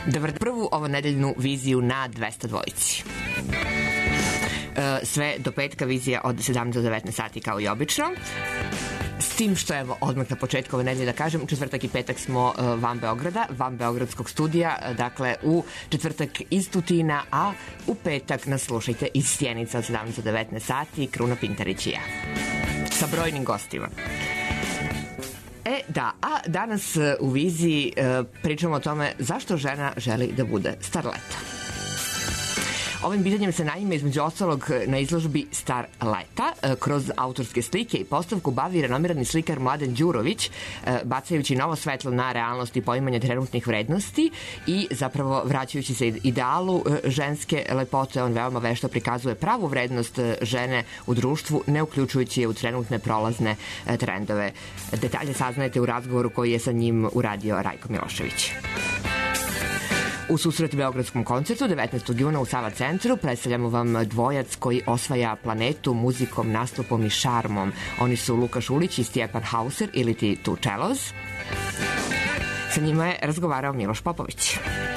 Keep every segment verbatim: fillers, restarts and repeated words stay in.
Dobar prvu ovo nedeljnu viziju na dvesta dvojici. Sve do petka vizija od sedamnaest do devetnaest sati kao i obično. S tim što, evo, odmah na početku ove nedelje da kažem, četvrtak i petak smo uh, van Beograda, van Beogradskog studija, dakle u četvrtak iz Tutina, a u petak nas slušajte iz Sjenica od sedamnaest do devetnaest sati, Kruna Pintarić i ja. Sa brojnim gostima. E, da, a danas u viziji uh, pričamo o tome zašto žena želi da bude starleta. Ovim pitanjem se naime između ostalog na izložbi Star leta kroz autorske slike i postavku bavi renomirani slikar Mladen Đurović, bacajući novo svetlo na realnost i poimanje trenutnih vrednosti i zapravo vraćajući se idealu ženske lepote. On veoma vešto prikazuje pravu vrednost žene u društvu, ne uključujući je u trenutne prolazne trendove. Detalje saznajete u razgovoru koji je sa njim uradio Rajko Milošević. U susret Beogradskom koncertu devetnaestog juna u Sava centru predstavljamo vam dvojac koji osvaja planetu muzikom, nastupom i šarmom. Oni su Luka Šulić i Stjepan Hauser ili ti Two Cellos. Sa njima je razgovarao Miloš Popović.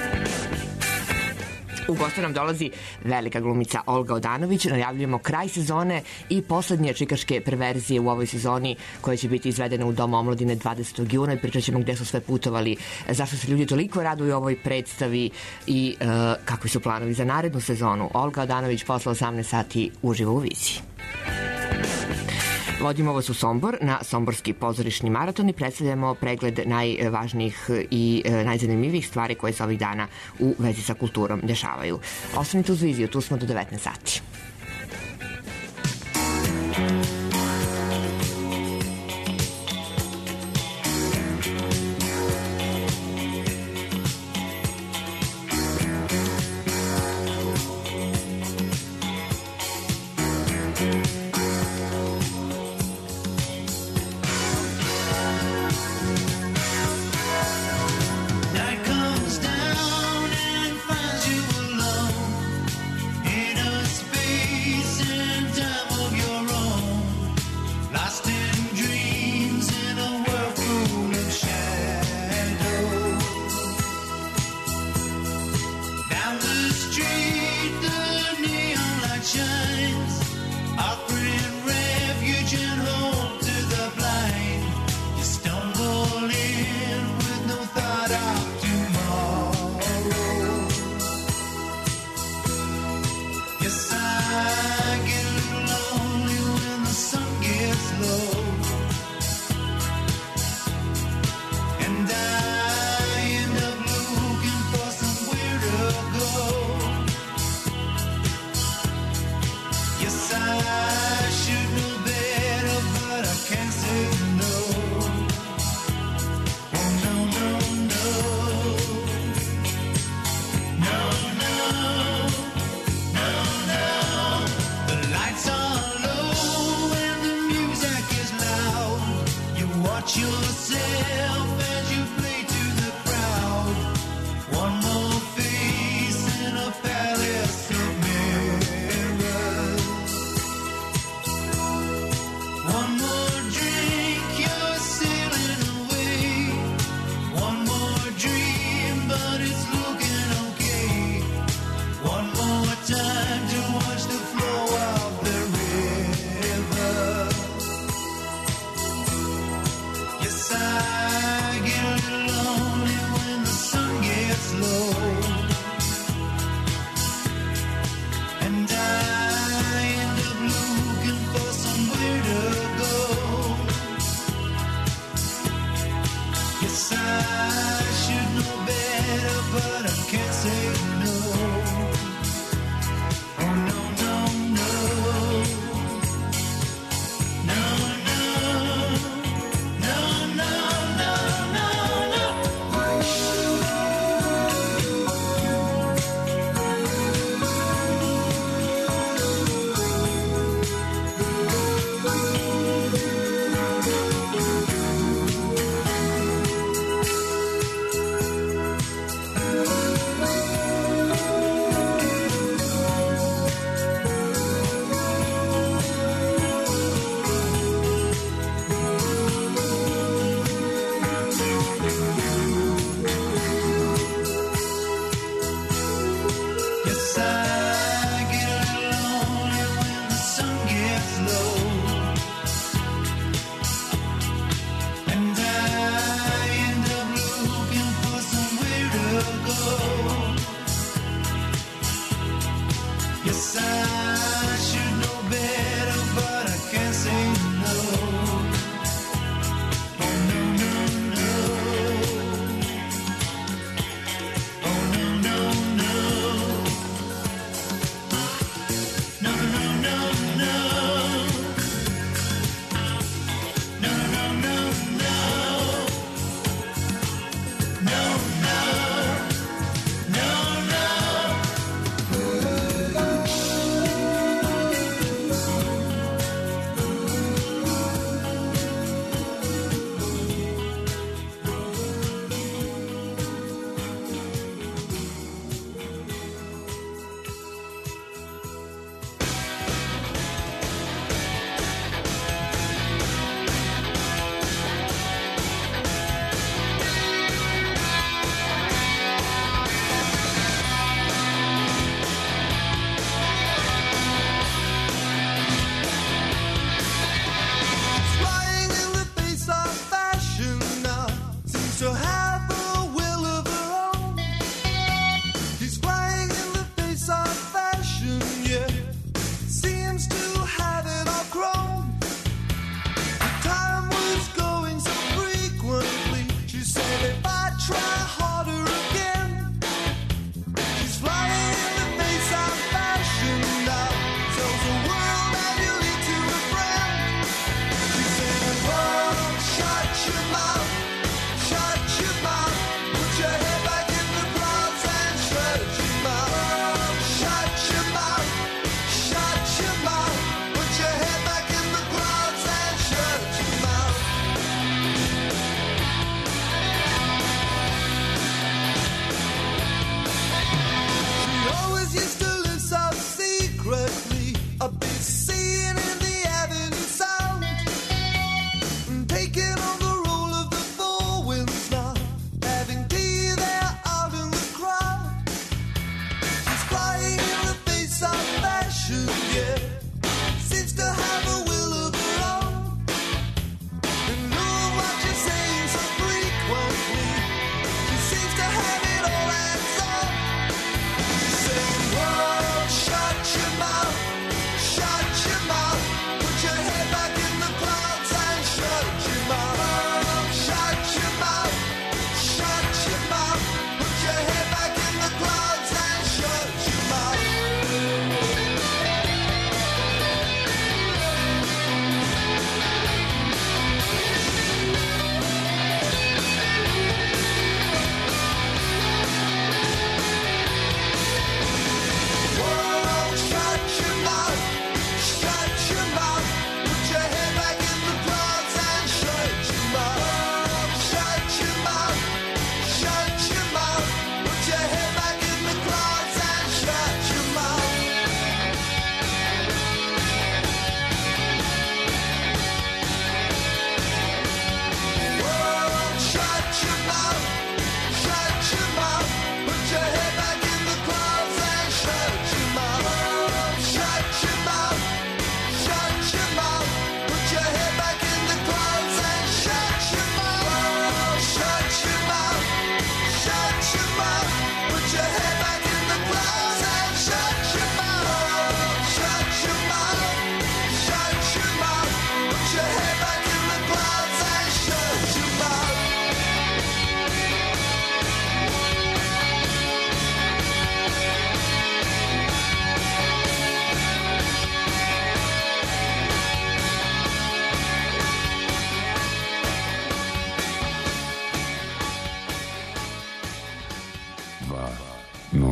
U goste nam dolazi velika glumica Olga Odanović. Najavljujemo kraj sezone i poslednje čikaške perverzije u ovoj sezoni koje će biti izvedene u Domu omladine dvadesetog juna i pričat ćemo gde su sve putovali, zašto se ljudi toliko raduju ovoj predstavi i uh, kakvi su planovi za narednu sezonu. Olga Odanović posle osamnaest sati uživo u viziji. Vodimo ovo su Sombor na Somborski pozorišni maraton i predstavljamo pregled najvažnijih i najzanimljivijih stvari koje se ovih dana u vezi sa kulturom dešavaju. Ostanite uz viziju, tu smo do devetnaest sati.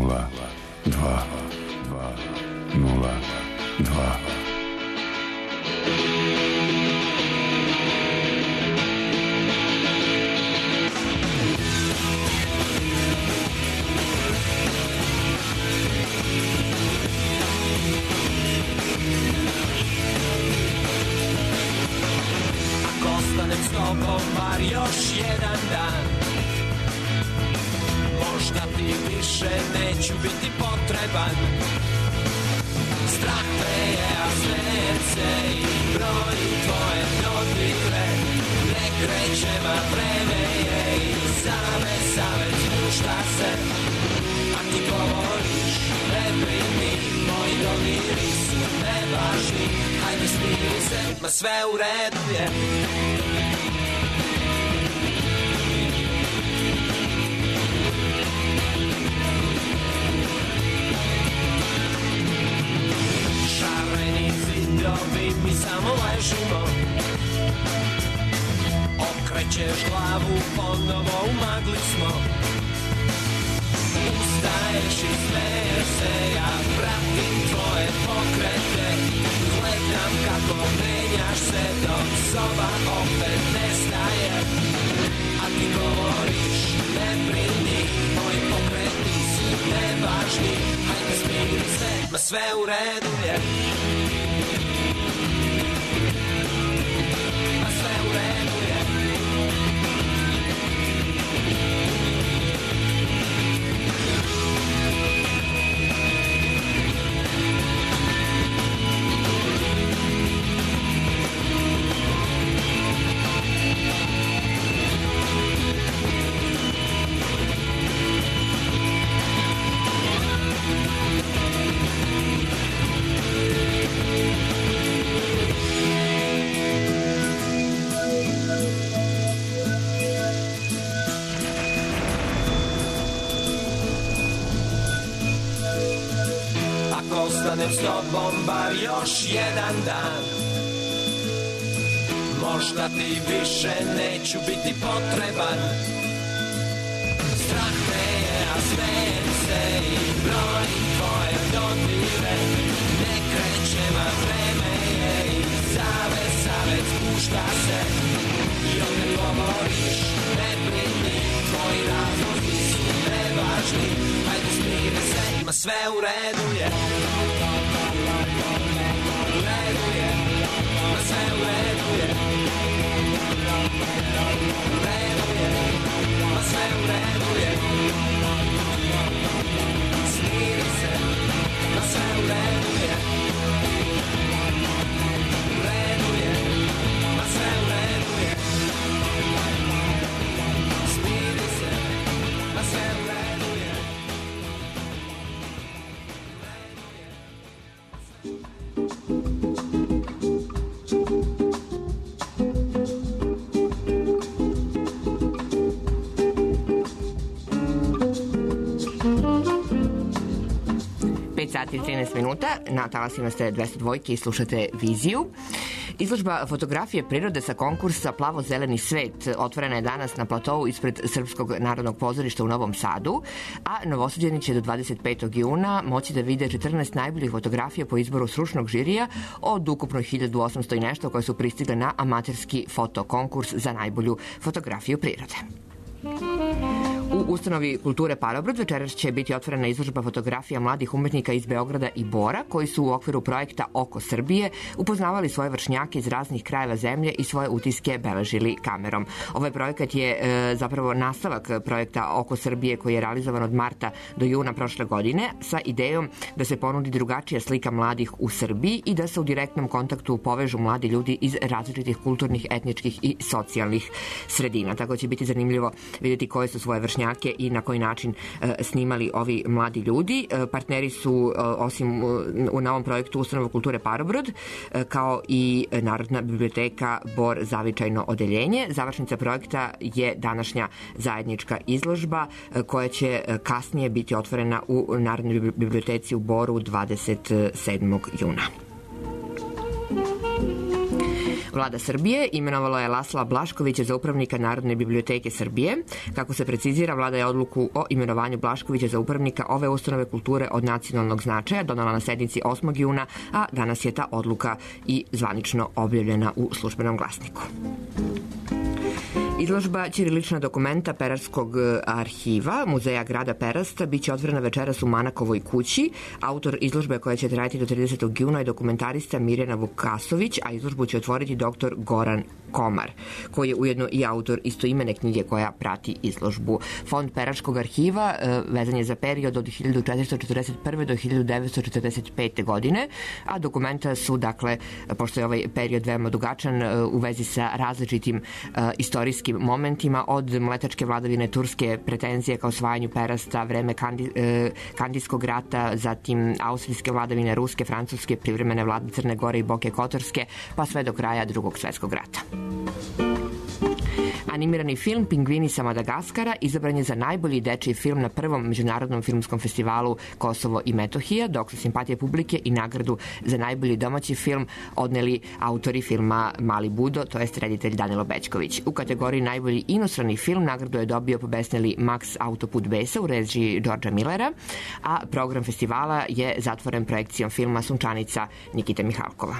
nula dva nula dva. Ako ostanem s tobom bar još jedan dan, možda ti više neću biti potreban. Strah me je, a smejem se i brojim tvoje dotikle. Ne krećem, a vreme je i same savjet spušta se. A ti govoriš, ne brini, moji dodiri su nevažni. Hajde smiri se, ma sve u redu je. Šareni zidovi, mi samo ležimo. Okrećeš glavu, ponovo u magli smo. Ustaješ i smeješ se, ja pratim tvoje pokrete. Gledam kako menjaš se dok soba opet nestaje. A ti govoriš, ne brini, moji pokreti su nevažni. Hajde smiri se, ma sve u redu je. Ma sve u redu je. Ostanem s tobom bar još jedan dan, možda ti više neću biti potreban. Strah me je, a smejem se i brojim tvoje dodire. Ne krećem, a vreme je i zavez, zavez spušta se. I opet govoriš, ne brini, tvoji razlozi su nevažni. Hajde smiri se, ma sve u redu je. U redu je, ma sve u redu je. U redu je, ma sve u redu je. Smiri se, ma sve u redu je. U redu je, ma sve u redu je. Smiri se, ma sve u redu je. pet sati i trinaest minuta, na talasima ste dvesta dvojke i slušate Viziju. Izložba fotografije prirode sa konkursa Plavo-zeleni svet otvorena je danas na platovu ispred Srpskog narodnog pozorišta u Novom Sadu, a Novosađani će do dvadeset petog juna moći da vide četrnaest najboljih fotografija po izboru stručnog žirija od ukupno hiljadu osamsto i nešto koje su pristigle na amaterski fotokonkurs za najbolju fotografiju prirode. U ustanovi kulture Parobrod večeras će biti otvorena izložba fotografija mladih umetnika iz Beograda i Bora, koji su u okviru projekta Oko Srbije upoznavali svoje vršnjake iz raznih krajeva zemlje i svoje utiske beležili kamerom. Ovaj projekat je e, zapravo nastavak projekta Oko Srbije koji je realizovan od marta do juna prošle godine sa idejom da se ponudi drugačija slika mladih u Srbiji i da se u direktnom kontaktu povežu mladi ljudi iz različitih kulturnih, etničkih i socijalnih sredina. Tako će biti zanimljivo vidjeti koje su svoje vršnjake i na koji način e, snimali ovi mladi ljudi. E, partneri su, e, osim u, na ovom projektu Ustanova kulture Parobrod, e, kao i Narodna biblioteka Bor Zavičajno odeljenje. Završnica projekta je današnja zajednička izložba e, koja će e, kasnije biti otvorena u Narodnoj biblioteci u Boru dvadeset sedmog juna. Vlada Srbije imenovala je Lasla Blaškovića za upravnika Narodne biblioteke Srbije. Kako se precizira, vlada je odluku o imenovanju Blaškovića za upravnika ove ustanove kulture od nacionalnog značaja donela na sednici osmog juna, a danas je ta odluka i zvanično objavljena u Službenom glasniku. Izložba ćirilična dokumenta Perarskog arhiva Muzeja grada Perasta biće otvorena večeras u Manakovoj kući. Autor izložbe koja će trajati do tridesetog juna je dokumentarista Mirjana Vukasović, a izložbu će otvoriti doktor Goran Komar, koji je ujedno i autor istoimene knjige koja prati izložbu. Fond Perarskog arhiva vezan je za period od hiljadu četiristo četrdeset prve do hiljadu devetsto četrdeset pete godine, a dokumenta su, dakle, pošto je ovaj period veoma dugačan, u vezi sa različitim uh, istorijskim momentima, od mletačke vladavine turske pretenzije ka osvajanju Perasta, vreme kandi, eh, Kandijskog rata, zatim austrijske vladavine, ruske, francuske, privremene vlade Crne Gore i Boke Kotorske, pa sve do kraja Drugog svetskog rata. Animirani film Pingvini sa Madagaskara izabran je za najbolji dečiji film na prvom međunarodnom filmskom festivalu Kosovo i Metohija, dok su simpatije publike i nagradu za najbolji domaći film odneli autori filma Mali Budo, to jest reditelj Danilo Bećković. U kategoriji najbolji inostrani film nagradu je dobio pobesneli Max Autoput besa u režiji Đorđa Millera, a program festivala je zatvoren projekcijom filma Sunčanica Nikite Mihalkova.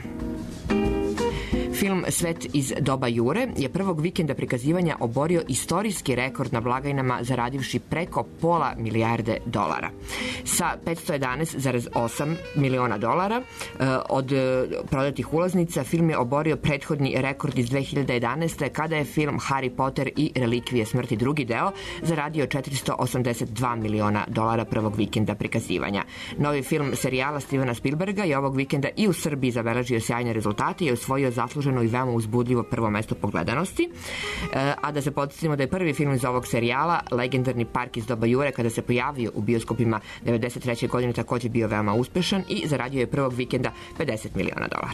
Film Svet iz doba Jure je prvog vikenda prikazivanja oborio istorijski rekord na blagajnama, zaradivši preko pola milijarde dolara. Sa petsto jedanaest zarez osam miliona dolara od prodatih ulaznica, film je oborio prethodni rekord iz dve hiljade jedanaeste. kada je film Harry Potter i relikvije smrti drugi deo zaradio četiristo osamdeset dva miliona dolara prvog vikenda prikazivanja. Novi film serijala Stevena Spielberga je ovog vikenda i u Srbiji zabeležio sjajne rezultate i je osvojio zasluženo i veoma uzbudljivo prvo mesto po gledanosti. A da se podsjetimo da je prvi film iz ovog serijala, legendarni Park iz doba Jure, kada se pojavio u bioskopima devedeset treće godine, takođe bio veoma uspešan i zaradio je prvog vikenda pedeset miliona dolara.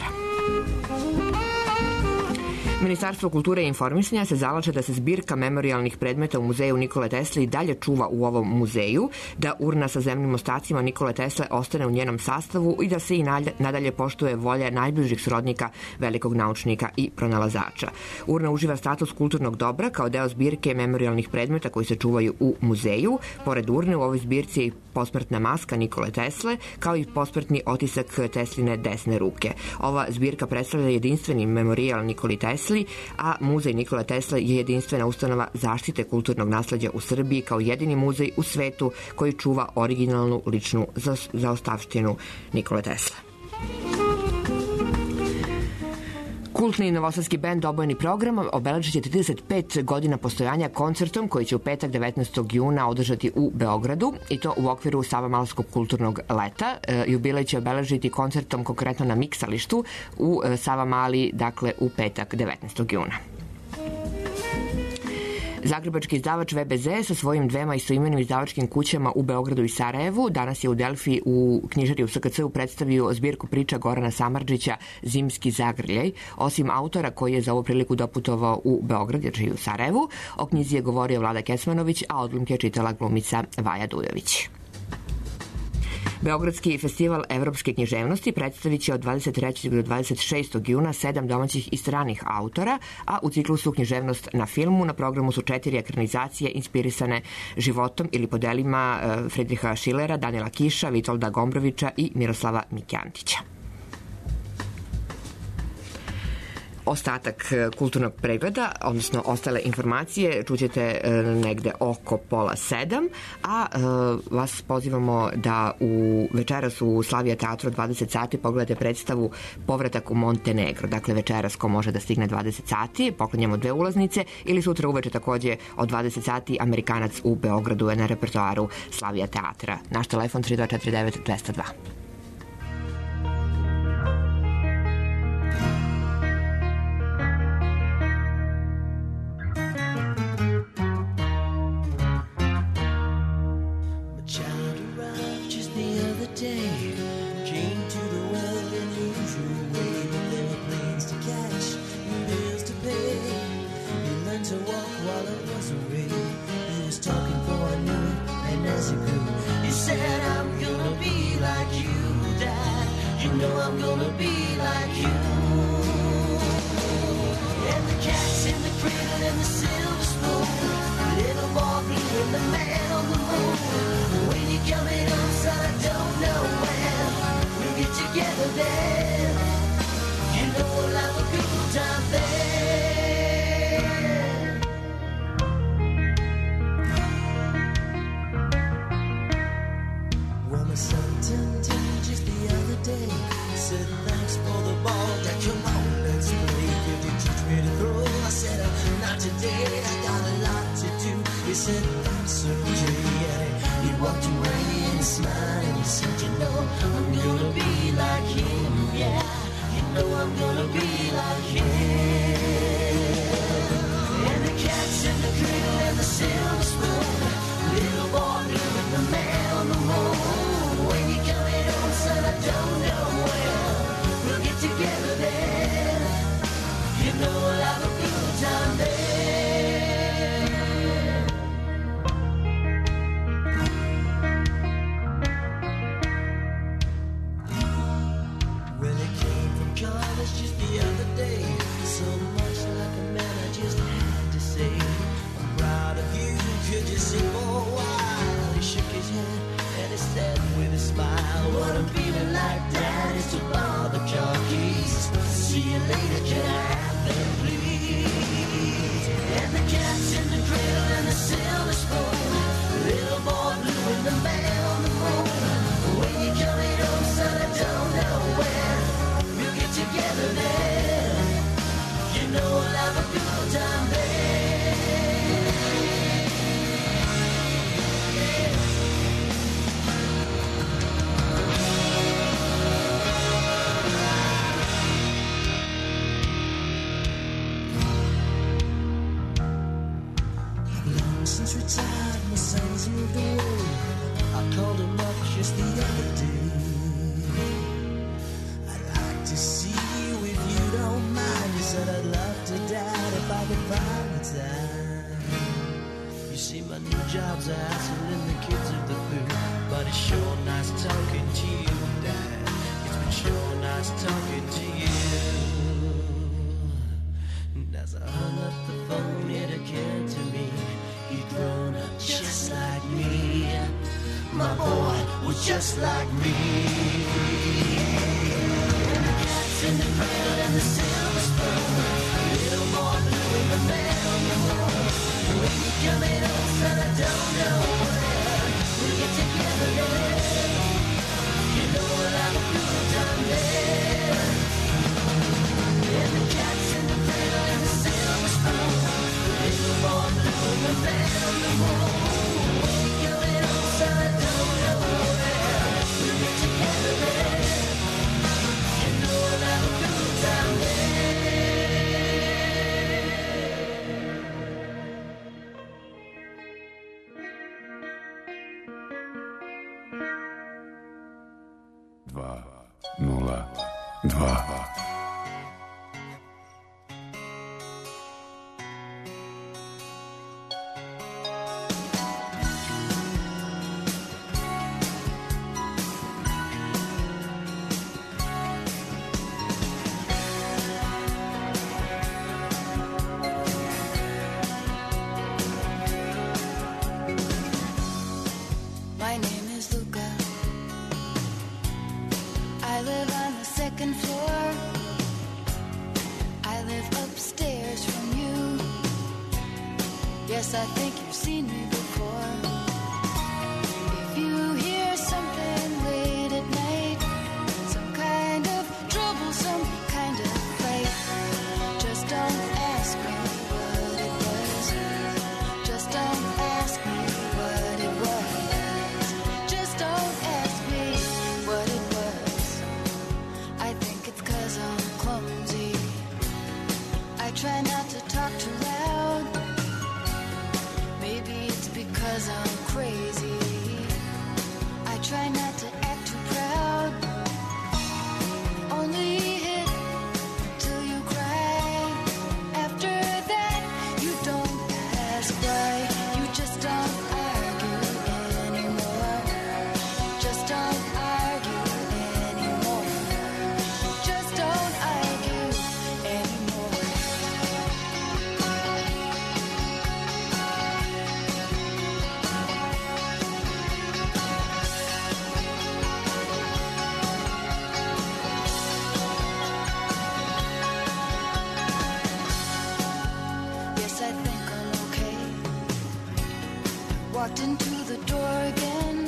Ministarstvo kulture i informisanja se zalaže da se zbirka memorijalnih predmeta u muzeju Nikole Tesle i dalje čuva u ovom muzeju, da urna sa zemnim ostacima Nikole Tesle ostane u njenom sastavu i da se i nadalje poštuje volja najbližih srodnika velikog naučnika i pronalazača. Urna uživa status kulturnog dobra kao deo zbirke memorijalnih predmeta koji se čuvaju u muzeju. Pored urne u ovoj zbirci je i posmrtna maska Nikole Tesle, kao i posmrtni otisak Tesline desne ruke. Ova zbirka predstavlja jedinstveni memorijal Nikoli Tesli, a Muzej Nikola Tesla je jedinstvena ustanova zaštite kulturnog nasleđa u Srbiji kao jedini muzej u svetu koji čuva originalnu ličnu zaostavštinu Nikole Tesla. Kultni novosadski bend Obojeni program obeležit će trideset pet godina postojanja koncertom koji će u petak devetnaestog juna održati u Beogradu, i to u okviru Savamalskog kulturnog leta. Jubilej će obeležiti koncertom konkretno na miksalištu u Savamali, dakle u petak devetnaestog juna. Zagrebački izdavač V B Z sa svojim dvema istoimenim izdavačkim kućama u Beogradu i Sarajevu danas je u Delfi u knjižari u S K C-u predstavio zbirku priča Gorana Samardžića Zimski zagrljaj. Osim autora koji je za ovu priliku doputovao u Beograd jer živi u Sarajevu, o knjizi je govorio Vlada Kecmanović, a odlomke je čitala glumica Vaja Dujović. Beogradski festival evropske književnosti predstavit će od dvadeset trećeg do dvadeset šestog juna sedam domaćih i stranih autora, a u ciklusu Književnost na filmu na programu su četiri ekranizacije inspirisane životom ili podelima Friedricha Schillera, Danila Kiša, Vitolda Gombrovića i Miroslava Mikjantića. Ostatak kulturnog pregleda, odnosno ostale informacije, čućete negde oko pola sedam, a vas pozivamo da u večeras u Slavija teatru dvadeset sati pogledate predstavu Povratak u Montenegro. Dakle, večeras ko može da stigne dvadeset sati, poklanjamo dve ulaznice, ili sutra uveče takođe od dvadeset sati Amerikanac u Beogradu je na repertoaru Slavija teatra. Naš telefon tri dva četiri devet dva zero dva. You know I'm gonna be like you. cradle and the silver spoon. Little boy blue and the man on the moon. When you're coming home, son, I don't know when we'll get together then. You know we'll have a good time then. Well, my son turned ten just the other day. Said thanks for the ball, Dad, come on, let's play. Could you teach me to throw? I said, uh, not today, I got a lot to do. He said, that's okay. And he walked away and smiled and he said, you know, I'm gonna be like him, yeah. You know I'm gonna be like him. And the cat's in the cradle and the silver spoon. Little boy blue and the man on the moon. When you coming home, son, I don't know when we'll get together then. You know we'll have a good time then. Well, he came from college just the other day. So much like a man, I just had to say, I'm proud of you, could you see for a while? He shook his head and he said with a smile, what I'm feeling like, Dad, is to borrow the car keys. See you later, can I have them, please? And the cat's in the cradle and the silver spoon. Little boy blue and the man on the moon. When you coming home, son, I don't know when we'll get together then. You know we'll have a good time then. Long since retired, my son's moved away. I called him up just the other day. I'd like to see you if you don't mind. He said I'd love to, Dad, if I could find the time. You see, my new job's a hassle and the kids are the boo. But it's sure nice talking to you, Dad. It's been sure nice talking to you. And as I hung up the phone, it occurred to me he'd grown up just like me. My boy was just like me. And the cat's in the cradle and the silver spoon. Little boy blue and the man on the moon. When you coming home, son, I don't know when we'll get together then. You know we'll have a good time then. And the cat's in the cradle and the silver spoon. Little boy blue and the man on the moon. When you coming home, son, I don't know when we'll get together then. You know we'll have a good time then. Dva, nula, dva. My name is Luca. I live on the second floor. I live upstairs from you. Yes, I think you've seen me before. If you hear something late at night, some kind of trouble, some kind of fight, just don't ask me what it was. Just don't ask me what it was. Just don't ask me what it was. I think it's 'cause I'm clumsy. I try not to talk too loud. Maybe it's because I'm crazy. I try not to act too proud. Only hit till you cry. After that, you don't ask why. You just don't argue anymore. Just don't argue anymore. Just don't argue anymore. walked into the door again.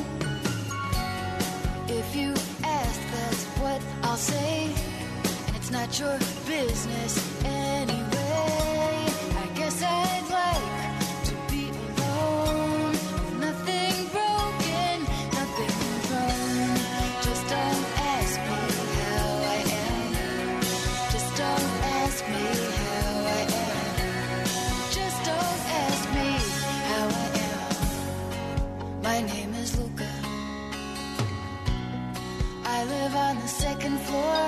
If you ask, that's what I'll say. And it's not your business anyway. I guess I'd like to be alone. Nothing broken, nothing wrong. Just don't ask me how I am. Just don't ask me how I am. Just don't ask me how I am. My name is Luca. I live on the second floor.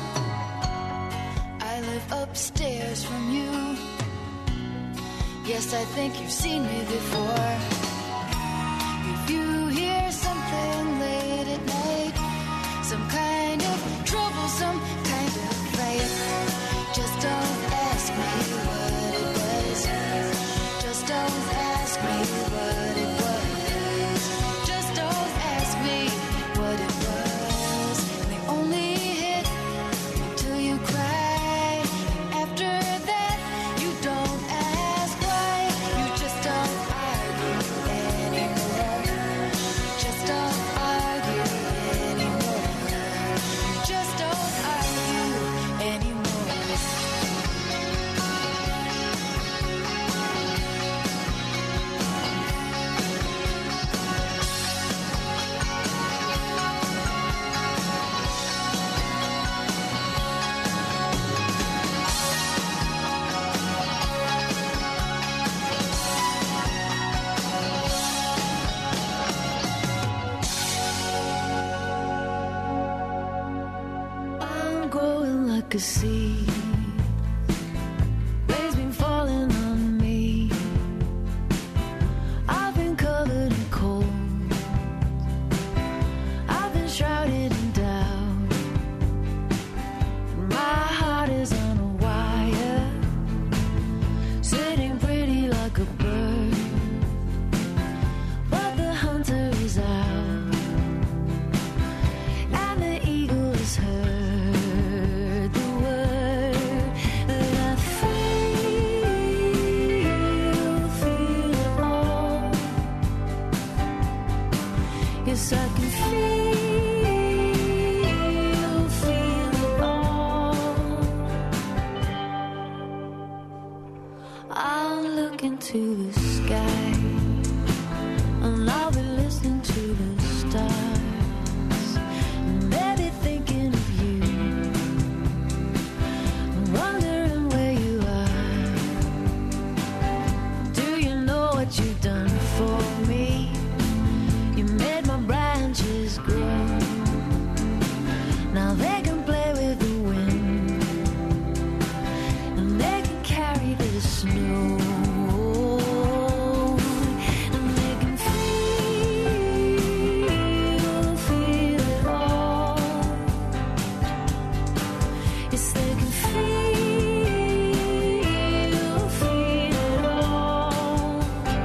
I live upstairs from you. Yes, I think you've seen me before. If you hear something late at night, some kind of trouble, some kind of fight, just don't ask me what it was. Just don't ask me what it was. Just don't ask me what it was. They only hit until you cry. After that, you don't ask why. You just don't argue anymore. Just don't argue anymore. You just don't argue anymore. I'm growing like a seed. Rain's been falling on me. I've been covered in cold. I've been shrouded in doubt. My heart is on a wire, sitting pretty like a bird. But the hunter is out, and the eagle is heard. The word that I feel, feel it all. Yes, I can feel, feel it all. I'll look into the sky, and I'll be listening to the stars, and maybe thinking of you, wondering where you are. Do you know what you've done for me? You made my branches grow. Now they can play with the wind, and they can carry the snow. And they can feel, feel it all. Yes, they can feel, feel it all.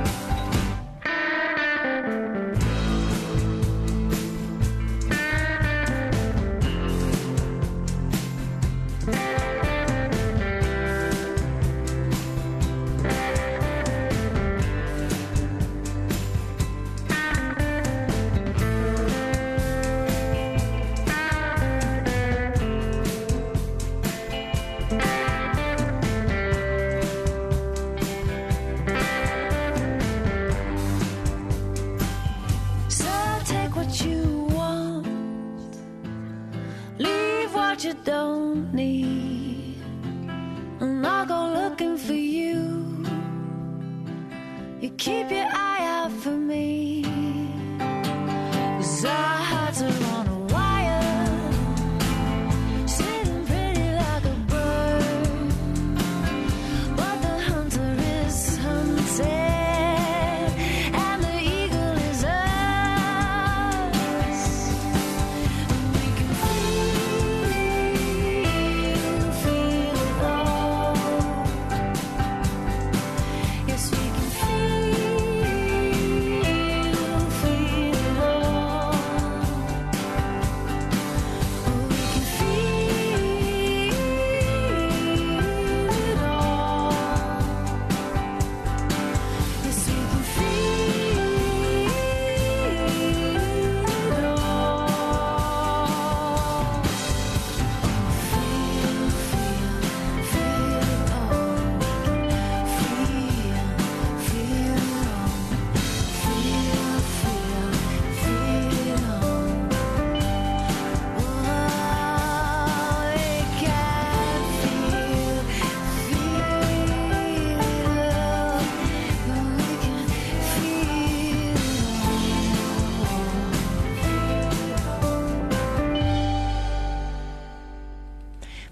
So take what you want, leave what you don't need, and I'll go looking for you. You keep your eye out for me, 'cause our hearts are on a wire, sitting pretty like a bird. But the hunter is hunted, and the eagle is us. And we can feel, feel it all. Yes, we can feel, feel it all.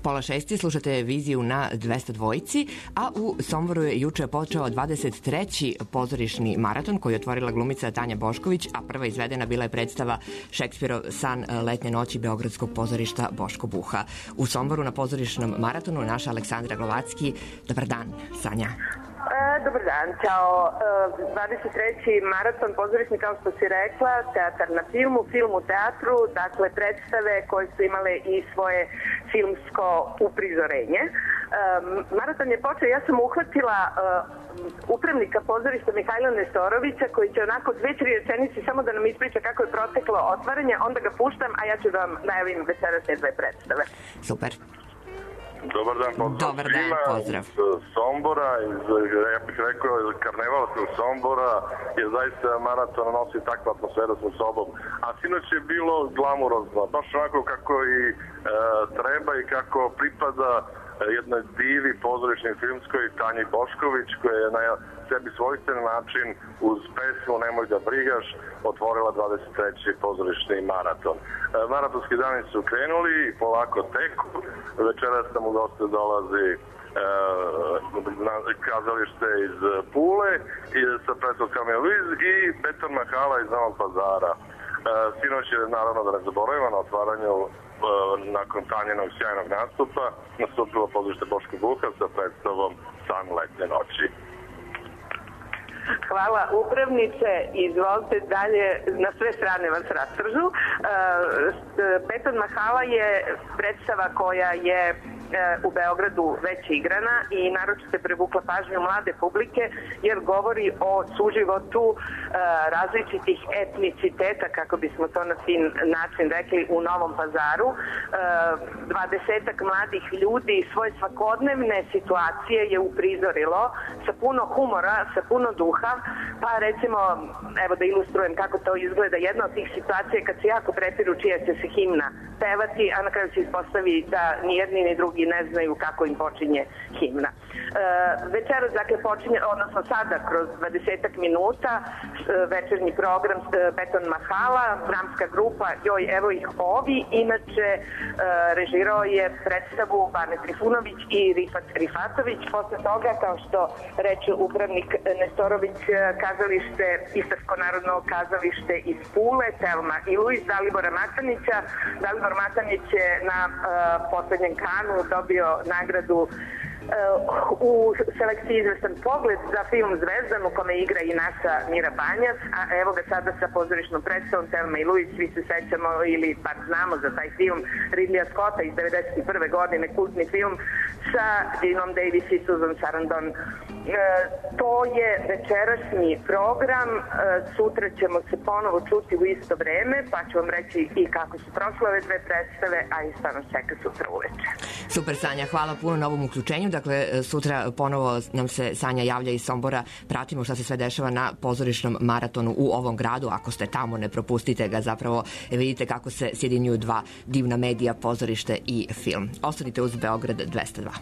pola šesti slušate viziju na dvesta dvojici, a u Somboru je juče počeo dvadeset treći pozorišni maraton koji je otvorila glumica Tanja Bošković, a prva izvedena bila je predstava Šekspirov san letnje noći Beogradskog pozorišta Boško Buha. U Somboru na pozorišnom maratonu naša Aleksandra Glovacki. Dobar dan, Sanja. E, dobar dan, čao. E, dvadeset treći maraton pozorišni, kao što si rekla, teatar na filmu, film u teatru, dakle predstave koje su imale i svoje filmsko uprizorenje. E, maraton je počeo, ja sam uhvatila e, upravnika pozorišta Mihajla Nestorovića, koji će onako dve, tri rečenici samo da nam ispriča kako je proteklo otvaranje, onda ga puštam, a ja ću da vam najavim večerasne dve predstave. Super. Dobar dan, pozdrav Dobar dan, svima pozdrav. iz Sombora, iz, ja bih rekao, iz karnevalskog Sombora, jer zaista maraton nosi takvu atmosferu sa sobom. A sinoć je bilo glamurozno, baš onako kako i e, treba i kako pripada jednoj divi pozorišnoj filmskoj Tanji Bošković, koja je na sebi svojstven način uz pesmu Nemoj da brigaš otvorila dvadeset treći pozorišni maraton. E, maratonski dani su krenuli i polako teku. Večeras nam u goste dolazi e, na kazalište iz Pule i sa predstavom Kamil Luiz i Beton Mahala iz Novog Pazara. E, sinoć je, naravno da ne zaboravimo, na otvaranju nakon Tanjenog sjajnog nastupa nastupilo pozorište Boško Buha sa predstavom San letnje noći. Hvala upravnice, izvolite dalje, na sve strane vas rastržu. E, Beton Mahala je predstava koja je u Beogradu već igrana i naročito privukla pažnju mlade publike jer govori o suživotu e, različitih etniciteta, kako bismo to na fin način rekli, u Novom Pazaru. Dvadesetak mladih ljudi svoje svakodnevne situacije je uprizorilo sa puno humora, sa puno duha, pa recimo, evo da ilustrujem kako to izgleda, jedna od tih situacija je kad se jako prepiru čija će se himna pevati, a na kraju se ispostavi da ni jedni ni drugi ne znaju kako im počinje himna. E, večeras, dakle, počinje, odnosno sada, kroz dvadesetak minuta, e, večernji program e, Beton Mahala, dramska grupa Joj, evo ih ovi, inače e, režirao je predstavu Bane Trifunović i Rifat Rifatović. Posle toga, kao što reče upravnik Nestorović, kazalište, Istarsko narodno kazalište iz Pule, Telma i Luiz, Dalibora Matanića. Dalibor Matanić je na uh, poslednjem Kanu dobio nagradu uh, u selekciji Izvestan pogled za film Zvezdan, u kome igra i naša Mira Banjac, a evo ga sada sa pozorišnom predstavom Telma i Luiz. Svi se sećamo ili par znamo za taj film Ridleya Scotta iz devedeset prve godine, kultni film sa Ginom Davis i Susan Sarandon. E, to je večerašnji program, e, sutra ćemo se ponovo čuti u isto vreme, pa ću vam reći i kako su prošle ove dve predstave, a i šta nas čeka sutra uveče. Super, Sanja, hvala puno na ovom uključenju. Dakle, sutra ponovo nam se Sanja javlja iz Sombora, pratimo šta se sve dešava na pozorišnom maratonu u ovom gradu. Ako ste tamo, ne propustite ga, zapravo vidite kako se sjedinjuju dva divna medija, pozorište i film. Ostanite uz Beograd dvesta dva.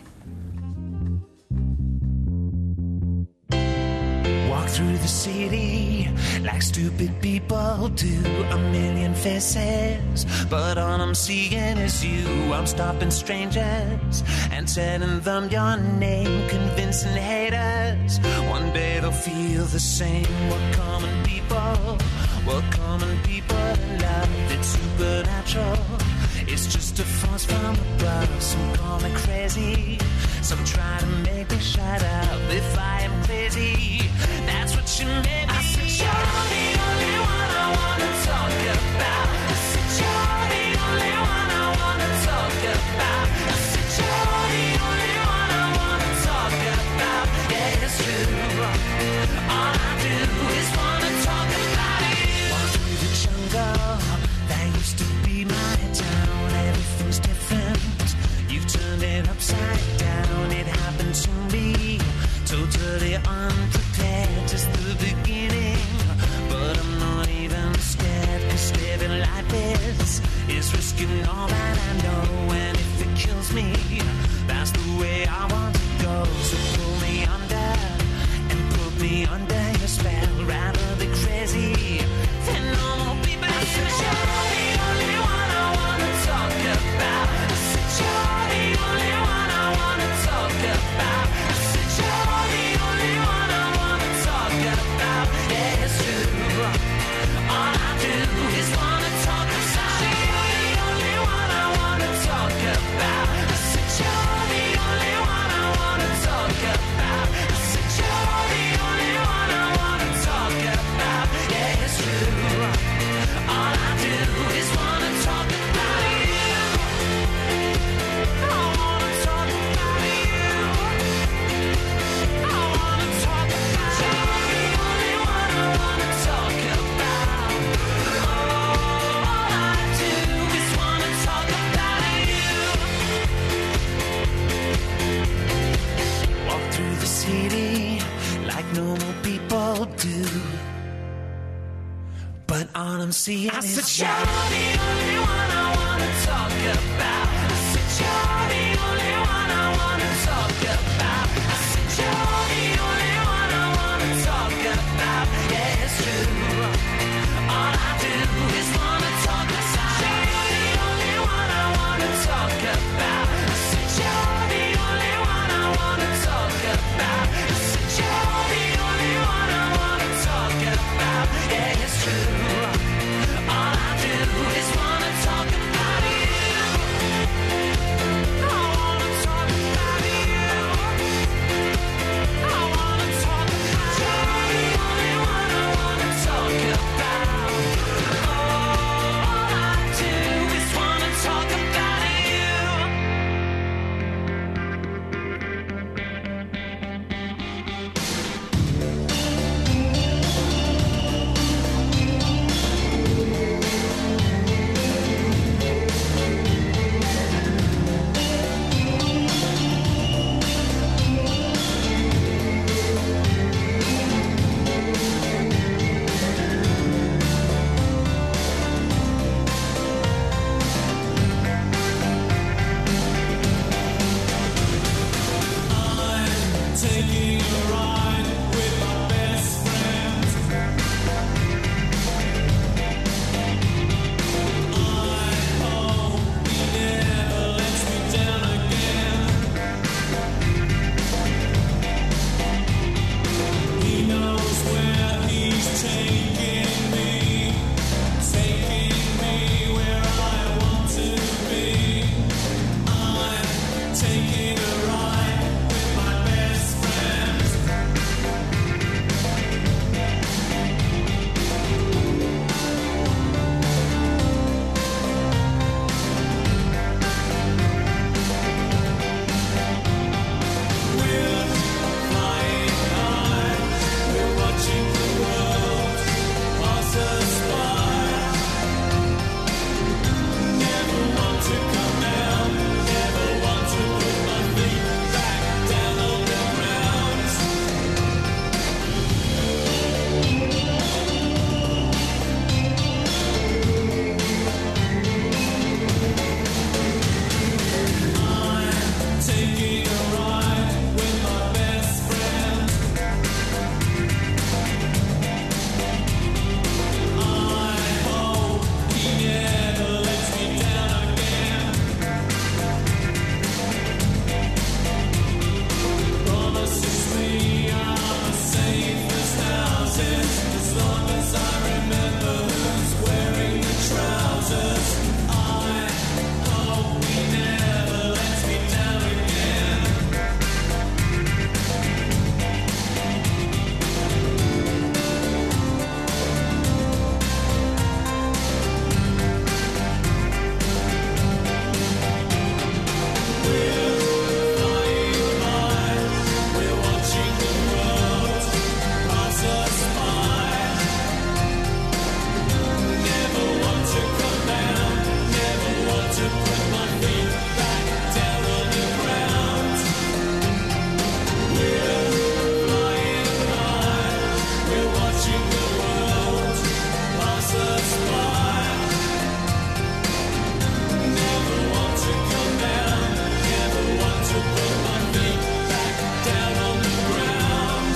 Walk through the city like stupid people do. A million faces, but all I'm seeing is you. I'm stopping strangers and telling them your name, convincing haters one day they'll feel the same. We're common people, we're common people in love. It's supernatural, it's just a force from above. Some call me crazy, some try to make me shut up. If I am crazy, that's what you made me. I said you're the only one I wanna talk about. I said you're the only one I wanna talk about. I said you're the only one I wanna talk about. Yeah, it's true. All I do is wanna talk about you. Walk through the jungle, that used to be my town. Everything's different, you've turned it upside down. It happened to me, totally unprepared, just the beginning. But I'm not even scared, cause living like this is risking all that I know. And if it kills me, that's the way I want to go. So pull me under and put me under your spell. Rather be crazy than normal people. I said you're the only one I wanna talk about. I said you're the only normal people do. But honestly, I said, you're the only one I wanna talk about. I said, you're the only one I wanna talk about. I said, you're the only one I wanna talk about. Yeah, it's true. All I do is wanna talk about. You're the only one I wanna talk about. I said, you're the only one I wanna talk about. I said, you're the only one I wanna talk about. Yeah, it's true. All I do is wanna talk about you. I wanna talk about you. I wanna talk about you. You're the only one I wanna talk about. All I do is wanna talk about you. Taking a ride with my best friend. I hope he never lets me down again. He knows where he's taking me, taking me where I want to be. I'm taking a ride with my best friend. We're flying high, we're watching the world pass us by. Never want to come down, never want to put my feet back down on the ground. I'm taking a ride with my best friend. I hope he never lets me down again. Promises me I'm the safest houses as long as I remember who's wearing the trousers. I hope he never lets me down again. We're flying high, we're watching the world pass us by. Never want to come down, never want to put my feet back down on the ground. We're flying high, we're watching the world pass us by. Never want to come down, never want to put my feet back down on the ground.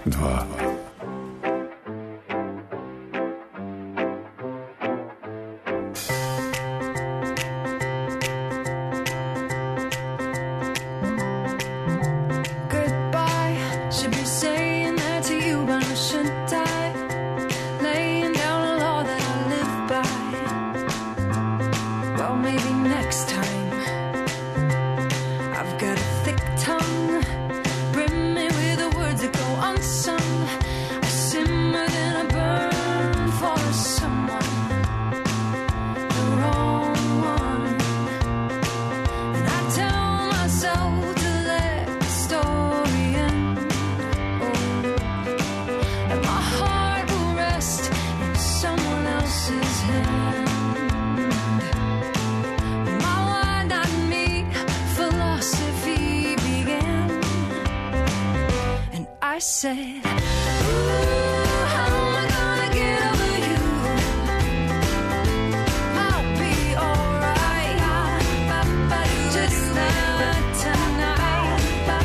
dva. Goodbye, should be saying that to you, but I shouldn't die. Laying down a law that I live by. Well, maybe next time. I've got a thick tongue, brim me with the words that go unsung. I simmer, then I burn for someone, the wrong one. And I tell myself to let the story end. Oh, and my heart will rest in someone else's hand. My why not me philosophy began. And I said, ooh, how am I gonna get over you? I'll be alright. Just not tonight.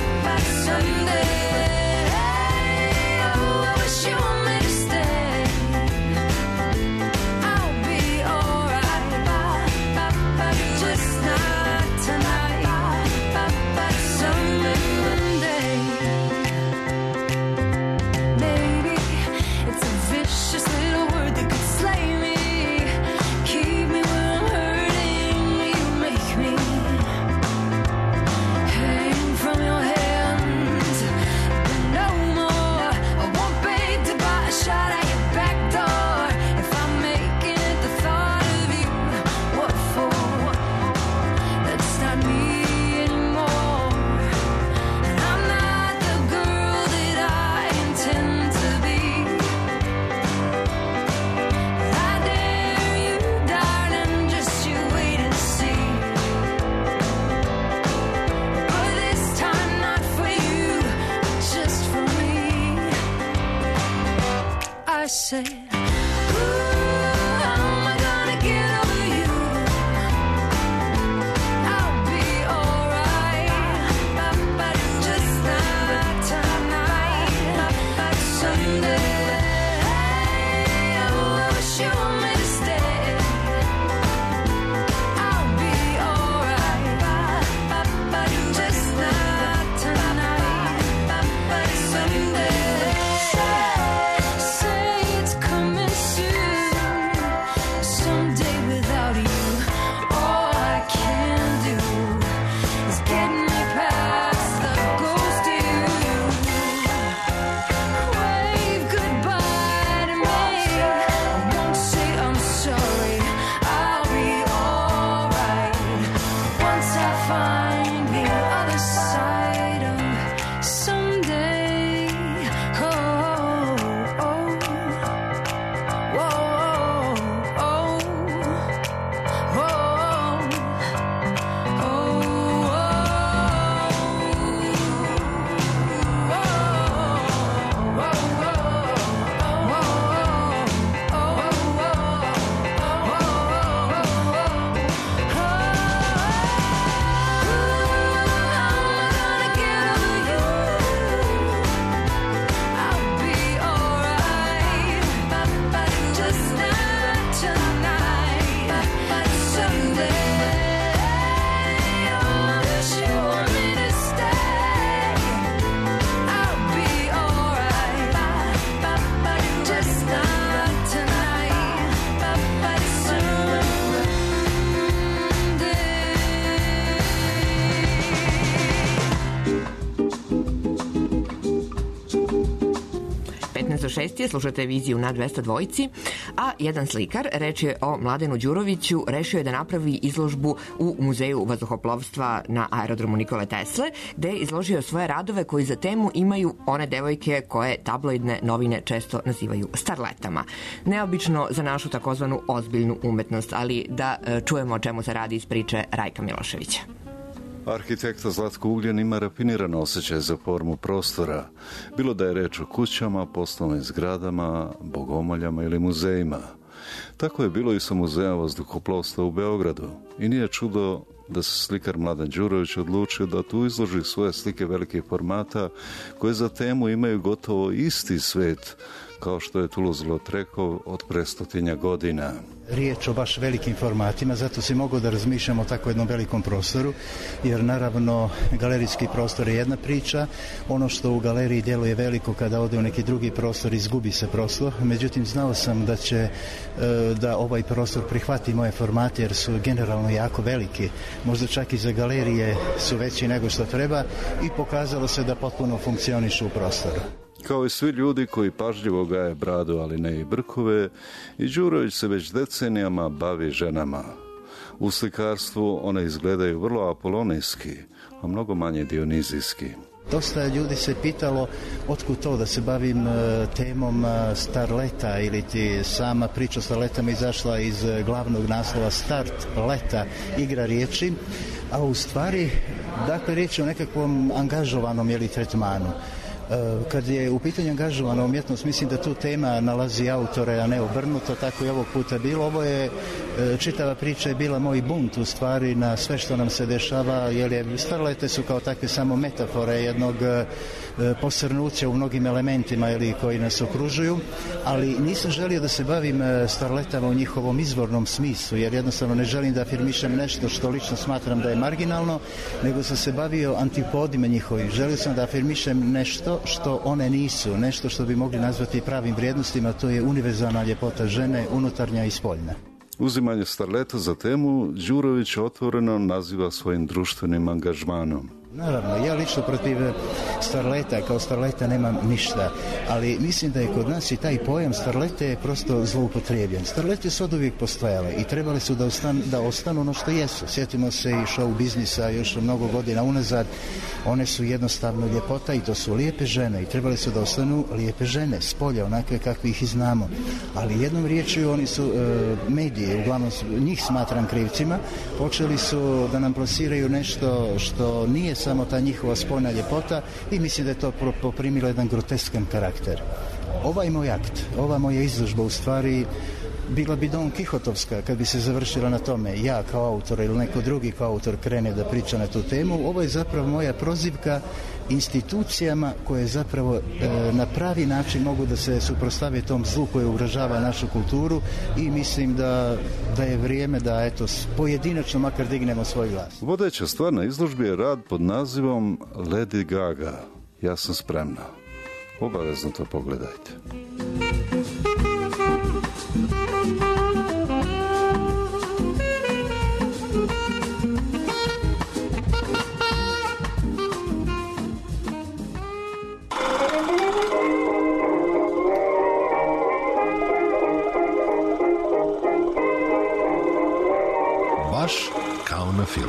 Someday, oh, I wish you want me to stay. I'll be alright. Just not tonight. Someday. Maybe it's a vicious little word that could slay me. Keep me where I'm hurting. You make me hang from your hands. But no more. I won't beg to buy a shot at your back door. If I'm making it the thought of you, what for? That's not me anymore. And I'm not the girl that I intend to be. I dare you, darling, just you wait and see. But this time not for you, just for me. I said, ooh, how am I gonna get over you? I'll be alright. Just not tonight. Someday, oh, I wish you want me to stay. I'll be alright. Just not tonight. Someday, say it's coming soon. Someday without you, all I can do is get me past the ghost of you. Wave goodbye to me. I won't say I'm sorry. I'll be alright once I find the other side of someday. Oh, oh, whoa, oh, oh, petnaest šest je, slušate viziju na dvesta dvojici, a jedan slikar, reč je o Mladenu Đuroviću, rešio je da napravi izložbu u Muzeju vazduhoplovstva na aerodromu Nikole Tesle, gde je izložio svoje radove koji za temu imaju one devojke koje tabloidne novine često nazivaju starletama. Neobično za našu takozvanu ozbiljnu umetnost, ali da e, čujemo o čemu se radi iz priče Rajka Miloševića. Arhitekta Zlatko Ugljen ima rafiniran osjećaj za formu prostora, bilo da je reč o kućama, poslovnim zgradama, bogomoljama ili muzejima. Tako je bilo i sa Muzeja vazduhoplovstva u Beogradu i nije čudo da se slikar Mladen Đurović odlučio da tu izloži svoje slike velikih formata koje za temu imaju gotovo isti svet kao što je Toulouse-Lautrec od pre stotinja godina. Riječ o baš velikim formatima, zato si mogu da razmišljam o tako jednom velikom prostoru, jer naravno galerijski prostor je jedna priča, ono što u galeriji djeluje veliko kada ode u neki drugi prostor izgubi se prostor, međutim znao sam da će da ovaj prostor prihvati moje formate jer su generalno jako veliki, možda čak i za galerije su veći nego što treba i pokazalo se da potpuno funkcionišu u prostoru. Kao i svi ljudi koji pažljivo gaje bradu, ali ne i brkove, i Đurović se već decenijama bavi ženama. U slikarstvu one izgledaju vrlo apolonijski, a mnogo manje dionizijski. Dosta ljudi se pitalo otkud to da se bavim temom starleta ili ti sama priča o starletama izašla iz glavnog naslova Start leta, igra riječi, a u stvari dakle riječ je o nekakvom angažovanom jeli, tretmanu. Kad je u pitanju angažovana umjetnost, mislim da tu tema nalazi autore, a ne obrnuto, tako i ovog puta bilo. Ovo je, čitava priča je bila moj bunt u stvari na sve što nam se dešava, jer je starlete su kao takve samo metafore jednog posrnuća u mnogim elementima ili koji nas okružuju, ali nisam želio da se bavim starletama u njihovom izvornom smislu, jer jednostavno ne želim da afirmišem nešto što lično smatram da je marginalno, nego sam se bavio antipodima njihovih. Želio sam da afirmišem nešto što one nisu, nešto što bi mogli nazvati pravim vrijednostima, to je univerzalna ljepota žene, unutarnja i spoljna. Uzimanje starleta za temu Đurović otvoreno naziva svojim društvenim angažmanom. Naravno, ja lično protiv starleta, kao starleta nemam ništa, ali mislim da je kod nas i taj pojam starlete prosto zloupotrebljen. Starlete su od uvijek postojale i trebali su da ostanu, da ostanu ono što jesu. Sjetimo se i show biznisa još mnogo godina unazad, one su jednostavno ljepota i to su lijepe žene i trebali su da ostanu lijepe žene, spolja, onakve kakvi ih i znamo. Ali jednom riječju oni su e, mediji, uglavnom njih smatram krivcima, počeli su da nam plasiraju nešto što nije samo ta njihova spoljna ljepota i mislim da je to poprimilo jedan groteskan karakter. Ovaj moj akt, ova moja izložba u stvari bila bi Don Kihotovska kad bi se završila na tome. Ja kao autor ili neko drugi kao autor krene da priča na tu temu. Ovo je zapravo moja prozivka institucijama koje zapravo e, na pravi način mogu da se suprotstave tom zlu koje ugrožava našu kulturu i mislim da, da je vrijeme da eto pojedinačno makar dignemo svoj glas. Vodeća stvar na izložbi je rad pod nazivom Lady Gaga. Ja sam spremna. Obavezno to pogledajte. Baš kao na filmu.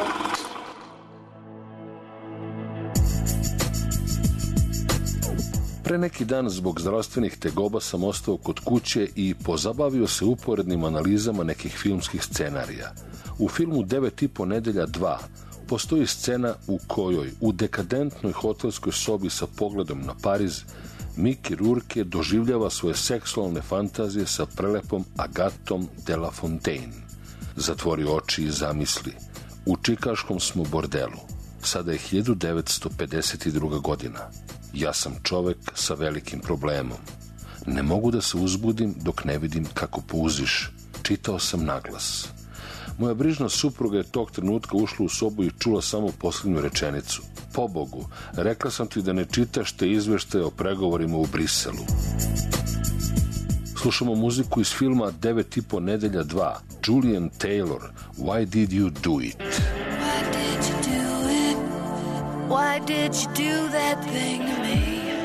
Pre neki dan zbog zdravstvenih tegoba sam ostao kod kuće i pozabavio se uporednim analizama nekih filmskih scenarija. U filmu Devet i po nedelja dva postoji scena u kojoj u dekadentnoj hotelskoj sobi sa pogledom na Pariz Mickey Rourke doživljava svoje seksualne fantazije sa prelepom Agatom de la Fontaine. Zatvori oči i zamisli. U čikaškom smo bordelu. Sada je hiljadu devetsto pedeset druga godina. Ja sam čovek sa velikim problemom. Ne mogu da se uzbudim dok ne vidim kako puziš. Čitao sam naglas. Moja brižna supruga je tog trenutka ušla u sobu i čula samo posljednju rečenicu. Pobogu, rekla sam ti da ne čitaš te izveštaje o pregovorima u Briselu. Slušamo muziku iz filma Devet i po nedelja dva. Julian Taylor, Why did you do it? Why did you do it? Why did you do that thing to me?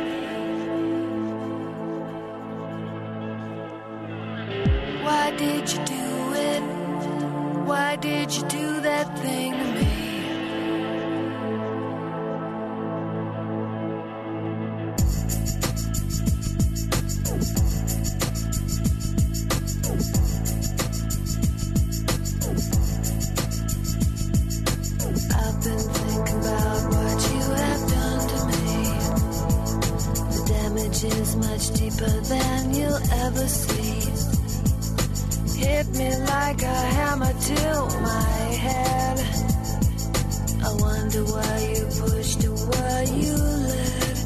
Why did you do it? Why did you do that thing to me? I've been thinking about what you have done to me. The damage is much deeper than you'll ever see. Hit hit me like a hammer to my head. I wonder why you pushed or why you led.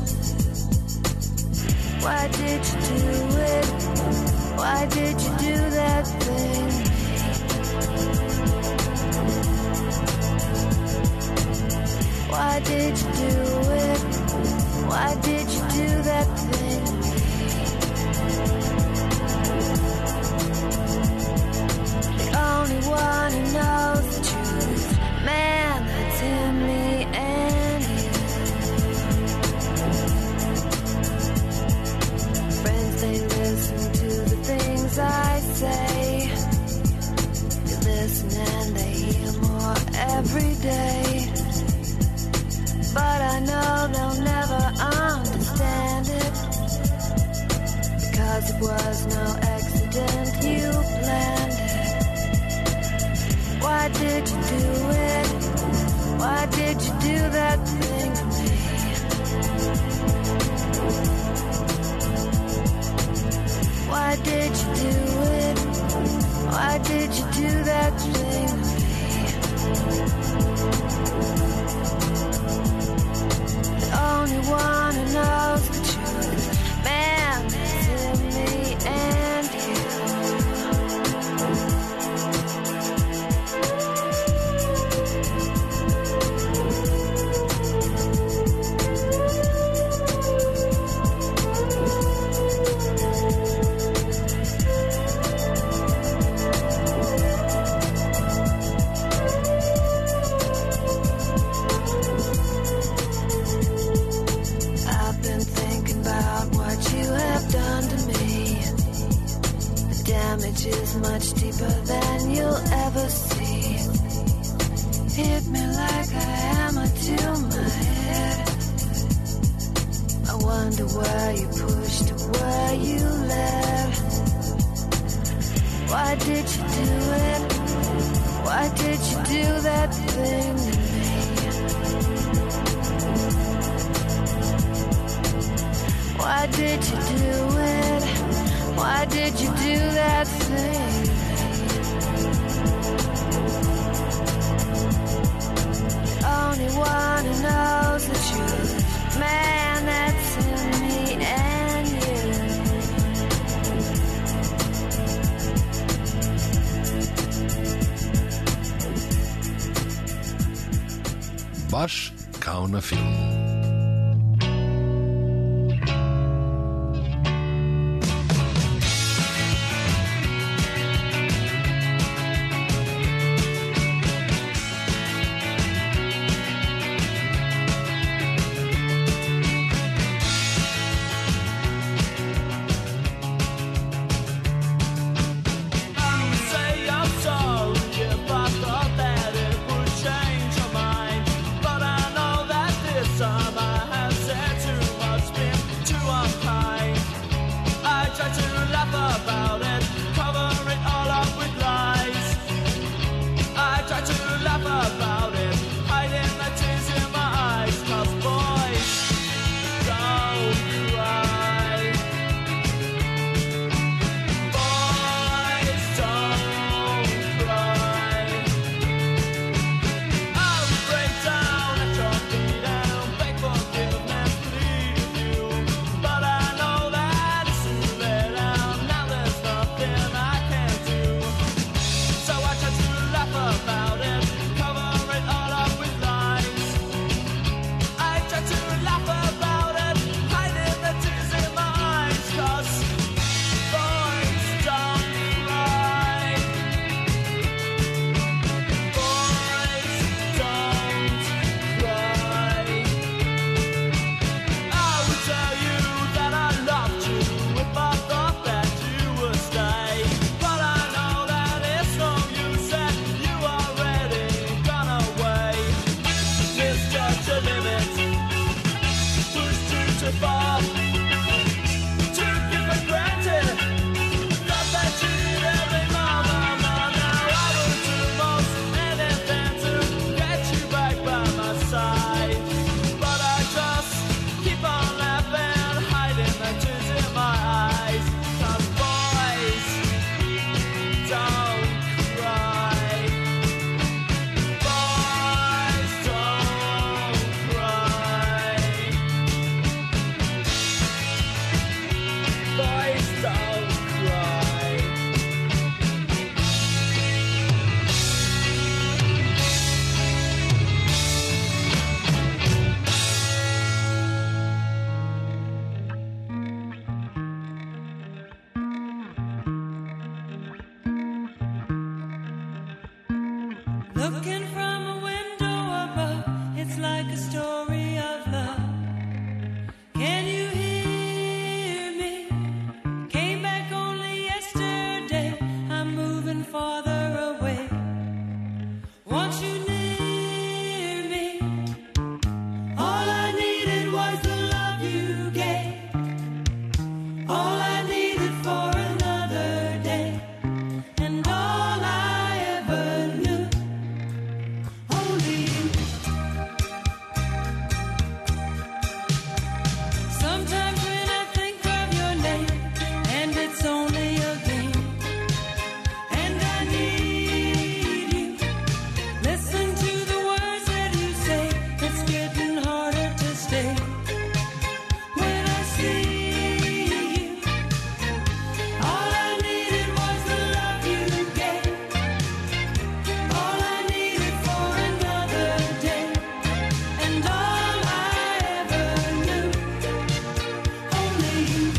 Why did you do it? Why did you do that thing? Why did you do it? Why did you do that thing? The only one who knows the truth, man, that's him, me, and you. Friends, they listen to the things I say. They listen and they hear more every day. But I know they'll never understand it, because it was no accident, you planned it. Why did you do it? Why did you do that thing to me? Why did you do it? Why did you do that thing to me? Only one who knows the truth, man, it's in me and you. Damage is much deeper than you'll ever see. Hit me like a hammer to my head. I wonder why you pushed or why you left. Why did you do it? Why did you do that thing to me? Why did you do it? Why did you do that thing? Only one who knows the truth, man, that's in me and you. Baš kao na filmu. But I know that this song Looking from a window above, it's like a story of love. Can you hear me? Came back only yesterday. I'm moving farther away. Want you near me? All I needed was the love you gave. All I needed for another day. And all I ever knew. Only you. Sometimes when I think of your name, and it's only a game, and I need you. Listen to the words that you say, it's getting harder to stay. When I see you, all I needed was the love you gave. All I needed for another day, and all I ever knew. Only you.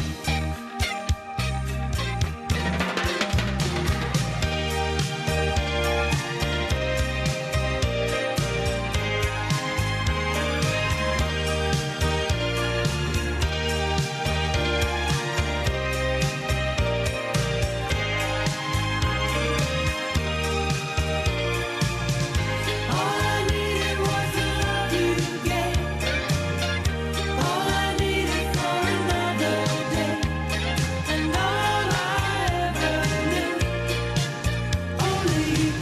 All I needed was the love you gave. All I needed for another day, and all I ever knew. Only you.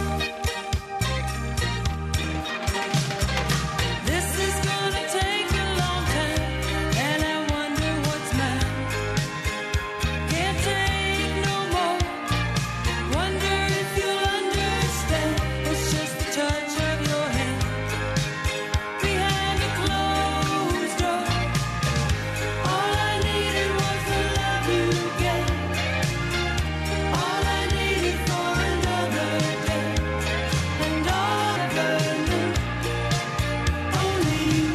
This is gonna take a long time, and I wonder what's mine. Can't take no more. Wonder if you'll understand. It's just the touch of your hand behind a closed door. All I needed was the love you gave. All I needed for another day, and all I ever knew. Only you.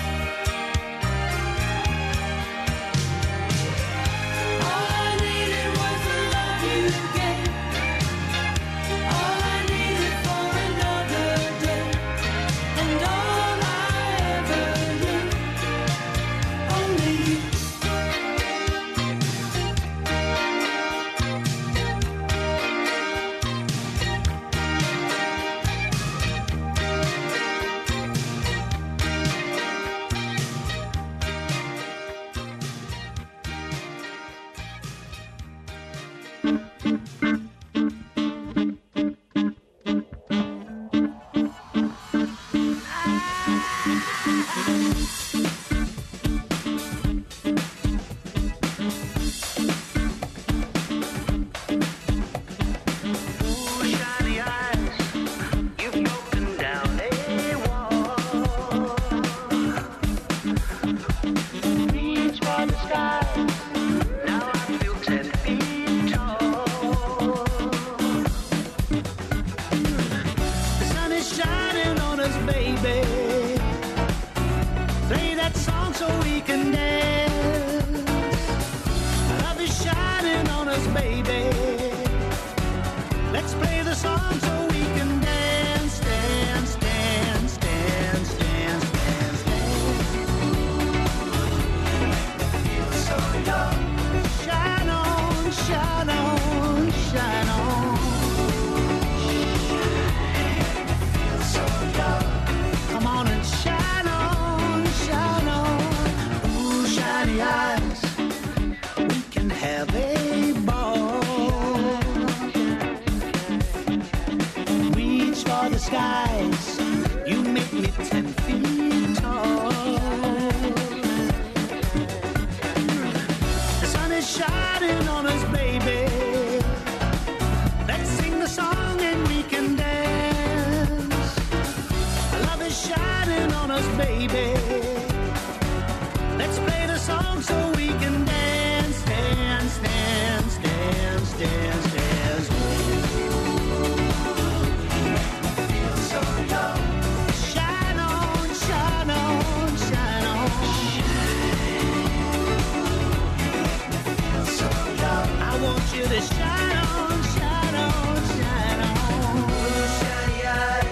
All I needed was the love you gave. All I needed for another day, and all I ever knew. Only you. Shiny eyes, you've broken down a wall. Reach for the sky, now I feel ten feet tall. The sun is shining on us, baby. Play that song so we can dance. Love is shining on us, baby. Let's play the song so we can dance, dance, dance, dance, dance, dance, dance. Feel so young. Shine on, shine on, shine on. Feel so young. Come on and shine on, shine on. Ooh, shiny eyes. We can have a ball. Reach for the skies. You make me ten feet tall. The sun is shining on us, baby. Let's sing the song and we can dance. Love is shining on us, baby. Let's play the song so we can dance, dance, dance, dance, dance, dance. Feel so young. Shine on, shine on, shine on. Feel so young. I want you to shine on, shine on, shine on. Shiny eyes.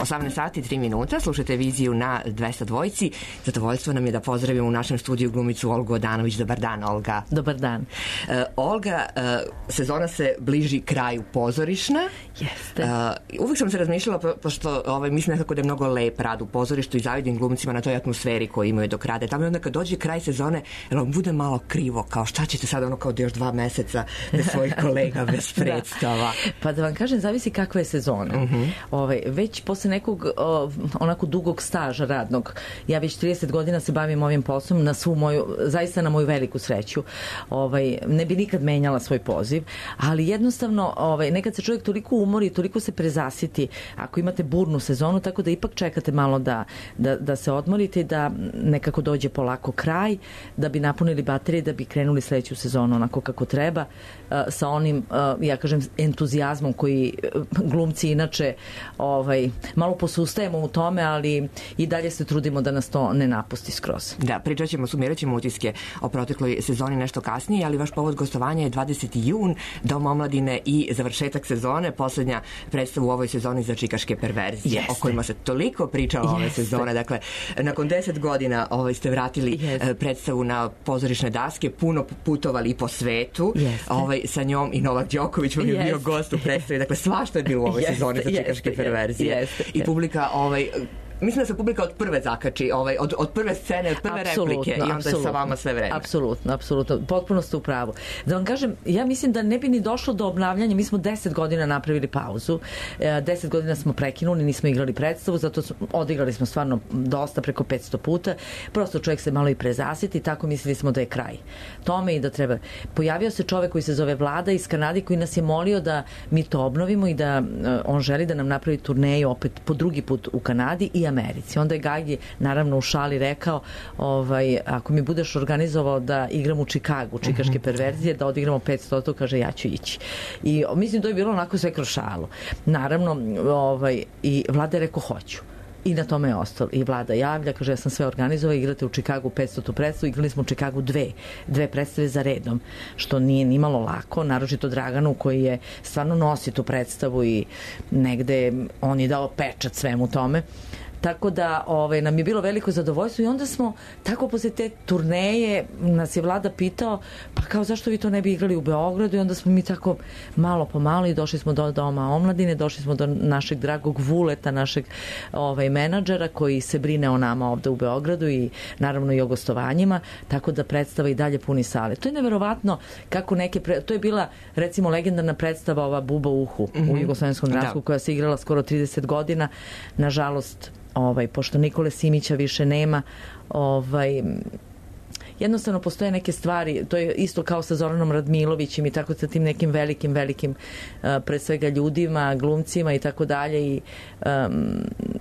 osamnaest sati i tri minuta, slušate viziju na dvesta dvojci. Zadovoljstvo nam je da pozdravimo u našem studiju glumicu Olgu Odanović. Dobar dan, Olga. Dobar dan. Uh, Olga, uh, sezona se bliži kraju pozorišna. Jeste. Uh, uvijek sam se razmišljala, po, pošto ovaj, mislim nekako da je mnogo lep rad u pozorištu i zavidim glumcima na toj atmosferi koju imaju dok rade. Tamo onda kad dođe kraj sezone, jel vam bude malo krivo, kao šta ćete sad ono kao da još dva meseca bez svojih kolega, bez predstava? Da. Pa da vam kažem, zavisi kakva je sezona. Uh-huh. Ovaj, već posle nekog o, onako dugog staža radnog, ja već trideset godina se bavim ovim poslom, na svu moju, zaista na moju veliku sreću. Ovaj, ne bi nikad menjala svoj poziv, ali jednostavno ovaj, nekad se čovjek toliko umori, toliko se prezasiti ako imate burnu sezonu, tako da ipak čekate malo da, da, da se odmorite i da nekako dođe polako kraj, da bi napunili baterije, da bi krenuli sledeću sezonu onako kako treba, sa onim, ja kažem, entuzijazmom koji glumci inače ovaj, malo posustajemo u tome, ali i dalje se trudimo da nas to ne napusti skroz. Da, pričat ćemo, sumirat ćemo utiske o protekloj sezoni nešto kasnije, ali vaš povod gostovanja je dvadeseti jun, Dom omladine i završetak sezone, poslednja predstava u ovoj sezoni za čikaške perverzije, Jeste. o kojima se toliko pričalo ove Jeste. sezone. Dakle, nakon deset godina ovaj, ste vratili Jeste. predstavu na pozorišne daske, puno putovali i po svetu, ovaj, sa njom i Novak Đoković vam je Jeste. bio gost u predstavi. Dakle, svašta je bilo u ovoj Jeste, sezoni za čikaške jeste, perverzije. jeste, I jeste. publika, ovaj, mislim da se publika od prve zakači, ovaj, od, od prve scene, od prve Apsolutno, replike i onda je sa vama sve vreme. Apsolutno, apsolutno. Potpuno ste u pravu. Da vam kažem, ja mislim da ne bi ni došlo do obnavljanja. Mi smo deset godina napravili pauzu. E, deset godina smo prekinuli, nismo igrali predstavu, zato smo, odigrali smo stvarno dosta, preko petsto puta. Prosto čovjek se malo i prezasiti, tako mislili smo da je kraj tome i da treba. Pojavio se čovjek koji se zove Vlada iz Kanade, koji nas je molio da mi to obnovimo i da uh, on želi da nam napravi turneju opet po drugi put u Kanadi i Americi. Onda je Gagi naravno u šali rekao, ovaj, ako mi budeš organizovao da igram u Čikagu, čikaške perverzije, da odigramo petsto, to kaže ja ću ići. I mislim to je bilo onako sve kroz šalu. Naravno, ovaj, i Vlada je rekao hoću. I na tome je ostalo. I Vlada javlja, kaže ja sam sve organizovao, igrate u Čikagu petstotu predstavu, igrali smo u Čikagu dve, dve predstave za redom, što nije ni malo lako, naročito Draganu koji je stvarno nosi tu predstavu i negde on je dao pečat svemu tome. Tako da ovaj, nam je bilo veliko zadovoljstvo i onda smo tako posle te turneje nas je Vlada pitao pa kao zašto vi to ne bi igrali u Beogradu i onda smo mi tako malo po malo i došli smo do Doma omladine, došli smo do našeg dragog Vuleta, našeg ovaj, menadžera koji se brine o nama ovde u Beogradu i naravno i o gostovanjima, tako da predstava i dalje puni sale. To je neverovatno kako neke, pre... to je bila recimo legendarna predstava ova Buba Uhu mm-hmm. u Jugoslovenskom dramsku koja se igrala skoro trideset godina, nažalost ovaj, pošto Nikole Simića više nema, ovaj, jednostavno postoje neke stvari, to je isto kao sa Zoranom Radmilovićem i tako sa tim nekim velikim, velikim uh, pre svega ljudima, glumcima i tako dalje i um,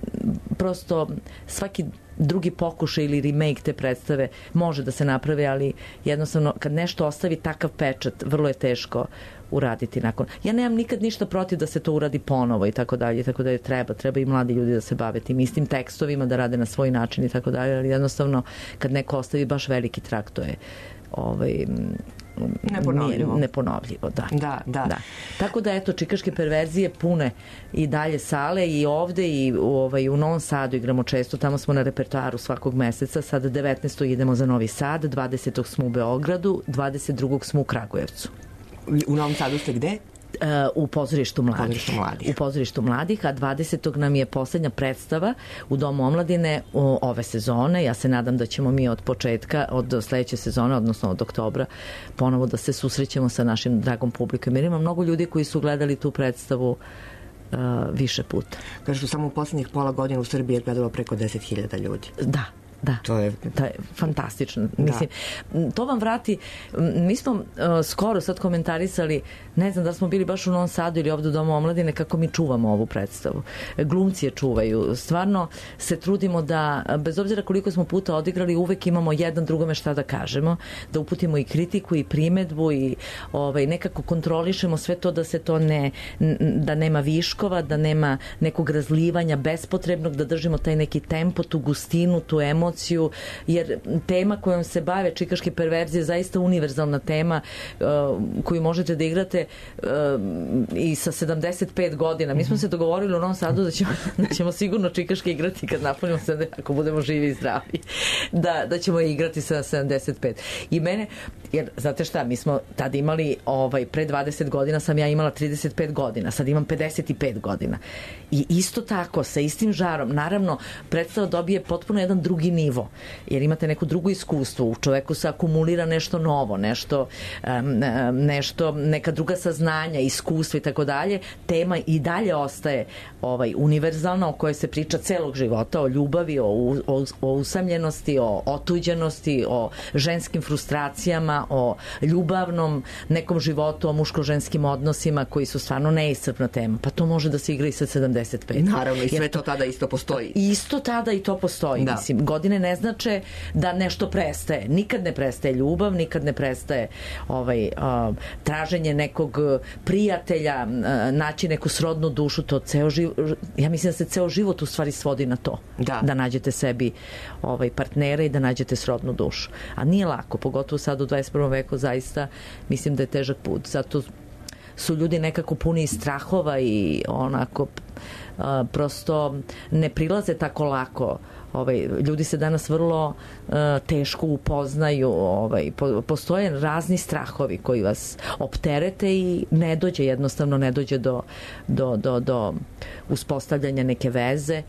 prosto svaki drugi pokušaj ili remake te predstave može da se napravi, ali jednostavno kad nešto ostavi takav pečat, vrlo je teško uraditi nakon. Ja nemam nikad ništa protiv da se to uradi ponovo i tako dalje, i tako dalje. Treba, treba i mladi ljudi da se bave tim istim tekstovima, da rade na svoj način i tako dalje, ali jednostavno kad neko ostavi baš veliki trak, to je ovaj, neponovljivo. Neponovljivo, da. Da, da. da. Tako da, eto, čikaške perverzije pune i dalje sale i ovde i u, ovaj, u Novom Sadu igramo često, tamo smo na repertoaru svakog meseca, sad devetnaestog idemo za Novi Sad, dvadesetog smo u Beogradu, dvadeset drugog smo u Kragujevcu. U Novom Sadu ste gde? u pozorištu mladih. Pozorištu mladih. U pozorištu mladih, a dvadesetog nam je poslednja predstava u Domu omladine u ove sezone. Ja se nadam da ćemo mi od početka, od sledeće sezone, odnosno od oktobra, ponovo da se susrećemo sa našim dragom publikom. Jer ima mnogo ljudi koji su gledali tu predstavu uh, više puta. Kažu, samo u poslednjih pola godina u Srbiji je gledalo preko deset hiljada ljudi. Da. Da, to je, to je fantastično. Mislim, da. To vam vrati, mi smo uh, skoro sad komentarisali, ne znam da smo bili baš u Novom Sadu ili ovdje u Domu omladine, kako mi čuvamo ovu predstavu. Glumci je čuvaju. Stvarno se trudimo da, bez obzira koliko smo puta odigrali, uvek imamo jedan drugome šta da kažemo, da uputimo i kritiku i primedbu i ovaj, nekako kontrolišemo sve to da se to ne, da nema viškova, da nema nekog razlivanja bespotrebnog, da držimo taj neki tempo, tu gustinu, tu emociju, emociju, jer tema kojom se bave čikaške perverzije je zaista univerzalna tema uh, koju možete da igrate uh, i sa sedamdeset pet godina. Mi smo se dogovorili u Novom Sadu da ćemo, da ćemo sigurno čikaške igrati kad napunimo sedamdeset, ako budemo živi i zdravi, da, da ćemo igrati sa sedamdeset pet. I mene, jer znate šta, mi smo tad imali, ovaj, pre dvadeset godina sam ja imala trideset pet godina, sad imam pedeset pet godina. I isto tako, sa istim žarom, naravno, predstava dobije potpuno jedan drugi nivo, jer imate neko drugo iskustvo, u čoveku se akumulira nešto novo, nešto, um, nešto neka druga saznanja, iskustva i tako dalje. Tema i dalje ostaje ovaj, univerzalna, o kojoj se priča celog života, o ljubavi, o, o, o usamljenosti, o otuđenosti, o ženskim frustracijama, o ljubavnom nekom životu, o muško-ženskim odnosima koji su stvarno neiscrpna tema. Pa to može da se igra i sa sedamdeset pet. Naravno, i sve to tada isto postoji. Isto tada i to postoji. Da. Mislim, godine ne znače da nešto prestaje. Nikad ne prestaje ljubav, nikad ne prestaje ovaj, uh, traženje nekog prijatelja, uh, naći neku srodnu dušu, to ceo život, ja mislim da se ceo život u stvari svodi na to. Da, da nađete sebi ovaj, partnera i da nađete srodnu dušu. A nije lako, pogotovo sad u dvadeset prvom veku, zaista mislim da je težak put. Zato su ljudi nekako puni strahova i onako uh, prosto ne prilaze tako lako. Ovaj, ljudi se danas vrlo uh, teško upoznaju, ovaj, po, postoje razni strahovi koji vas opterete i ne dođe, jednostavno ne dođe do, do, do, do uspostavljanja neke veze,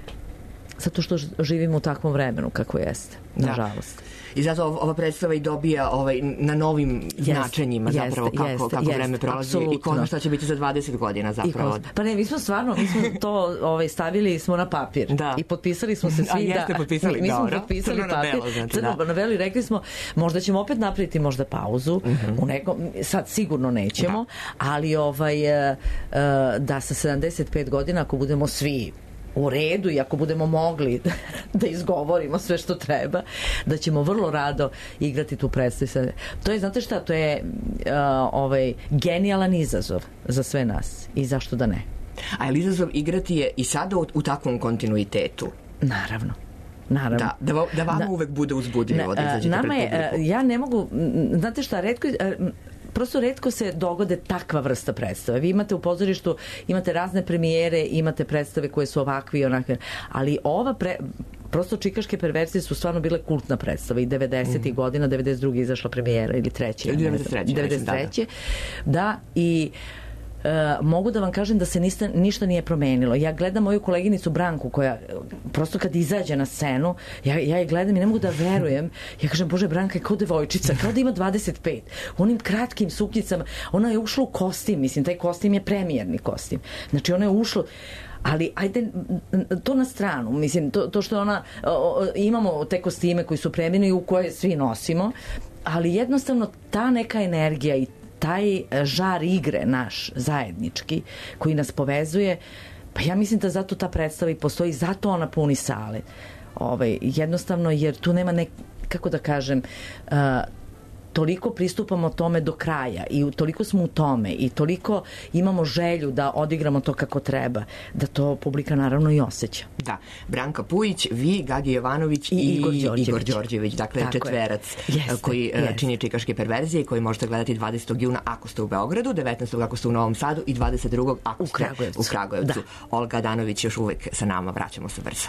zato što živimo u takvom vremenu kako jeste, nažalost. Da. I zato ova predstava i dobija ovaj, na novim jest, značenjima zapravo jest, kako, jest, kako jest, vreme prolazi apsolutno. I ko zna šta će biti za dvadeset godina zapravo. I, pa ne, mi smo stvarno, mi smo to ovaj, stavili smo na papir da. I potpisali smo se svi. A jeste da, potpisali, mi smo dobro. potpisali Crno papir, na belo, znači, crno da. na belo i rekli smo možda ćemo opet napraviti možda pauzu, uh-huh. u nekom, sad sigurno nećemo, da. Ali ovaj, uh, da sa sedamdeset pet godina ako budemo svi u redu i ako budemo mogli da izgovorimo sve što treba, da ćemo vrlo rado igrati tu predstavu. To je, znate šta, to je uh, ovaj, genijalan izazov za sve nas i zašto da ne. A je li izazov igrati je i sada u, u takvom kontinuitetu? Naravno. Naravno. Da, da, da vama da, uvek bude uzbudljivo da izađete nama pred je, publiku. Ja ne mogu, znate šta, retko prosto retko se dogode takva vrsta predstave. Vi imate u pozorištu, imate razne premijere, imate predstave koje su ovakve i onakve, ali ova pre, prosto čikaške perverzije su stvarno bile kultna predstava i devedesetih mm. godina, devedeset druge izašla premijera ili treće. devedeset treće. devedeset treće. Da, da. I Uh, mogu da vam kažem da se nista, ništa nije promenilo. Ja gledam moju koleginicu Branku koja prosto kad izađe na scenu, ja, ja je gledam i ne mogu da verujem. Ja kažem, Bože, Branka je kao devojčica, kao da ima dvadeset pet. U onim kratkim suknjicama, ona je ušla u kostim, mislim, taj kostim je premijerni kostim. Znači, ona je ušla, ali ajde to na stranu, mislim, to, to što ona, o, imamo te kostime koji su premijerni u koje svi nosimo, ali jednostavno ta neka energija i taj žar igre naš zajednički koji nas povezuje, pa ja mislim da zato ta predstava i postoji, zato ona puni sale. Ovaj, jednostavno jer tu nema nek, kako da kažem, uh, toliko pristupamo tome do kraja i toliko smo u tome i toliko imamo želju da odigramo to kako treba, da to publika naravno i osjeća. Da. Branka Pujić, vi, Gagi Jovanović i, i Igor Đorđević. Igor Đorđević, dakle tako četverac jeste, koji jeste. Čini čikaške perverzije, koji možete gledati dvadesetog juna ako ste u Beogradu, devetnaestog ako ste u Novom Sadu i dvadeset drugog ako ste u Kragujevcu. U Kragujevcu. Da. Olga Adanović još uvek sa nama, vraćamo se brzo.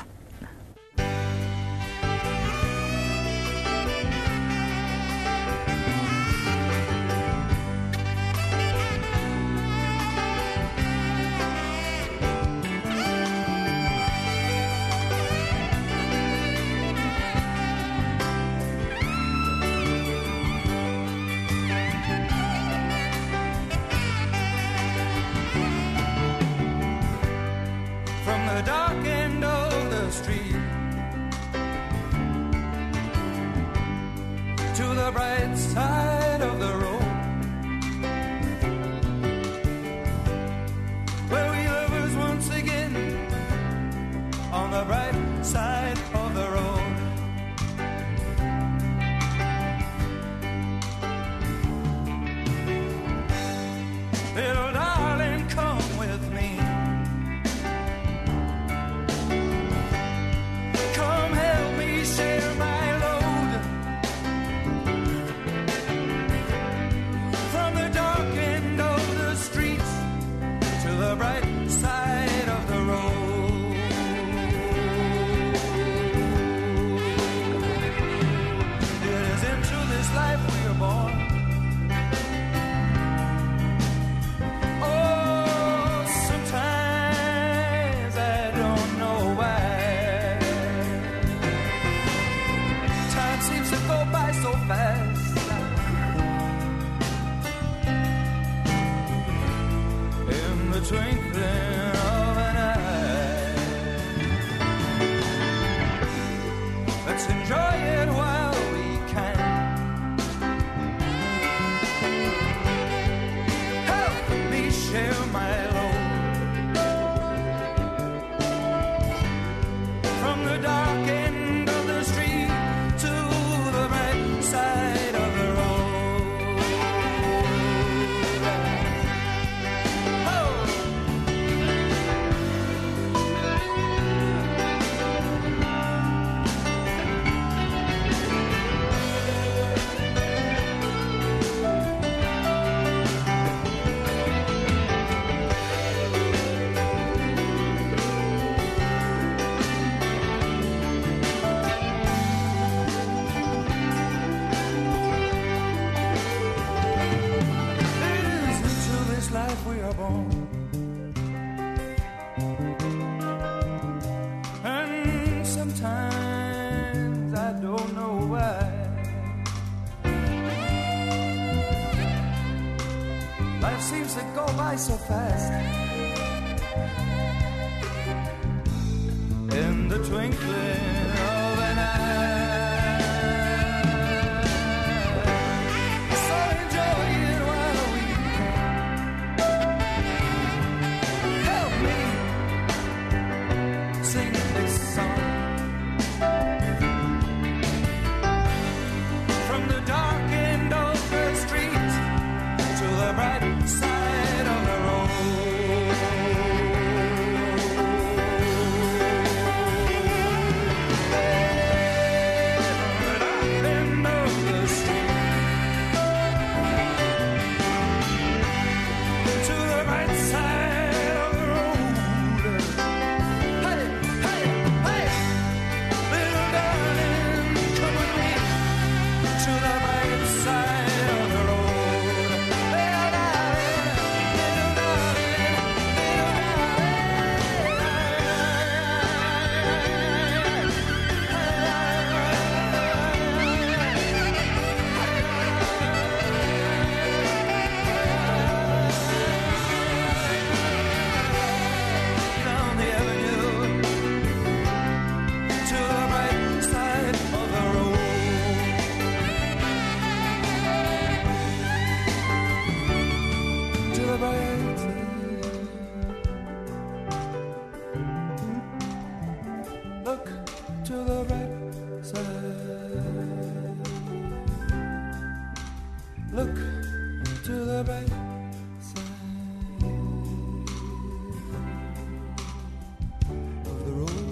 Come help me say the bright side of the road. It is into this life we are born. Oh, sometimes I don't know why. Time seems to go by so fast. In the twinkling of an eye. Let's enjoy it while we can. Help me share my load. From the dark end of the street to the bright side of the road. Oh! It is into this life we are born. And sometimes I don't know why. Life seems to go by so fast. In the twinkling of an eye. So enjoy it while we can. Help me sing this song. From the dark end of the street to the bright side of the road. End of the street to the right side of the road. Hey, hey, hey, little darling, come with me to the right side of the road. Little darling, little darling, down the avenue to the right side of the road. To the right side. Look to the right side. Look to the right side of the road.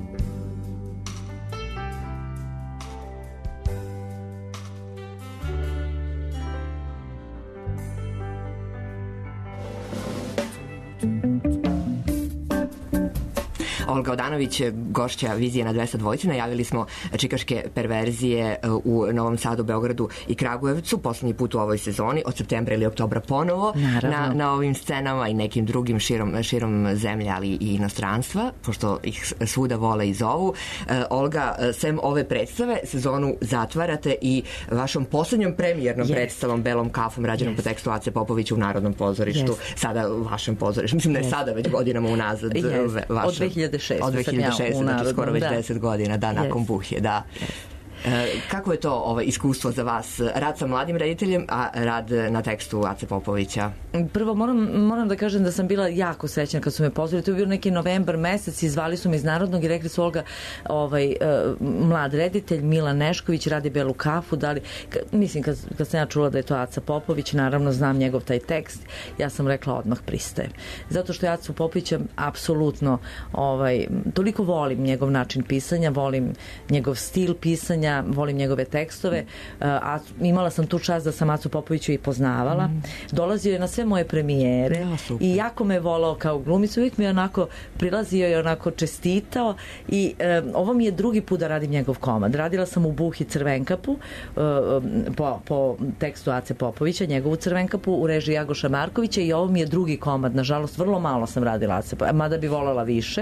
Olga Odanović, gošća Vizije na dvesta dvojice. Najavili smo čikaške perverzije u Novom Sadu, Beogradu i Kragujevcu. Poslednji put u ovoj sezoni, od septembra ili oktobra ponovo na, na ovim scenama i nekim drugim širom, širom zemlje, ali i inostranstva, pošto ih svuda vole i zovu. Olga, sem ove predstave, sezonu zatvarate i vašom poslednjom premijernom yes. predstavom Belom kafom, rađenom yes. po tekstu Ace Popovića u Narodnom pozorištu. Yes. Sada u vašem pozorištu. Mislim da je yes. sada već godinama unazad. Yes. Vaša, od dve hiljade šeste. Od dve hiljade šeste, ja, znači skoro već da. deset godina, da, nakon yes. Buhje, da. Yes. Kako je to ovo iskustvo za vas? Rad sa mladim rediteljem, a rad na tekstu Ace Popovića? Prvo moram, moram da kažem da sam bila jako srećna kad su me pozvali. To je bio neki novembar mesec i zvali su me iz Narodnog i rekli su Olga, ovaj, mlad reditelj Milan Nešković radi Belu kafu. Dali, mislim, kad, kad sam ja čula da je to Aca Popović, naravno znam njegov taj tekst, ja sam rekla odmah pristajem. Zato što ja Acu Popovića apsolutno ovaj, toliko volim njegov način pisanja, volim njegov stil pisanja, navljanja, volim njegove tekstove, a imala sam tu čast da sam Acu Popoviću i poznavala. Mm. Dolazio je na sve moje premijere ja, i jako me volao kao glumicu, uvijek mi je onako prilazio i onako čestitao i e, ovo mi je drugi put da radim njegov komad. Radila sam u Buhi Crvenkapu e, po, po tekstu Ace Popovića, njegovu Crvenkapu u režiji Jagoša Markovića i ovo mi je drugi komad. Nažalost, vrlo malo sam radila Ace Popovića, mada bi voljela više.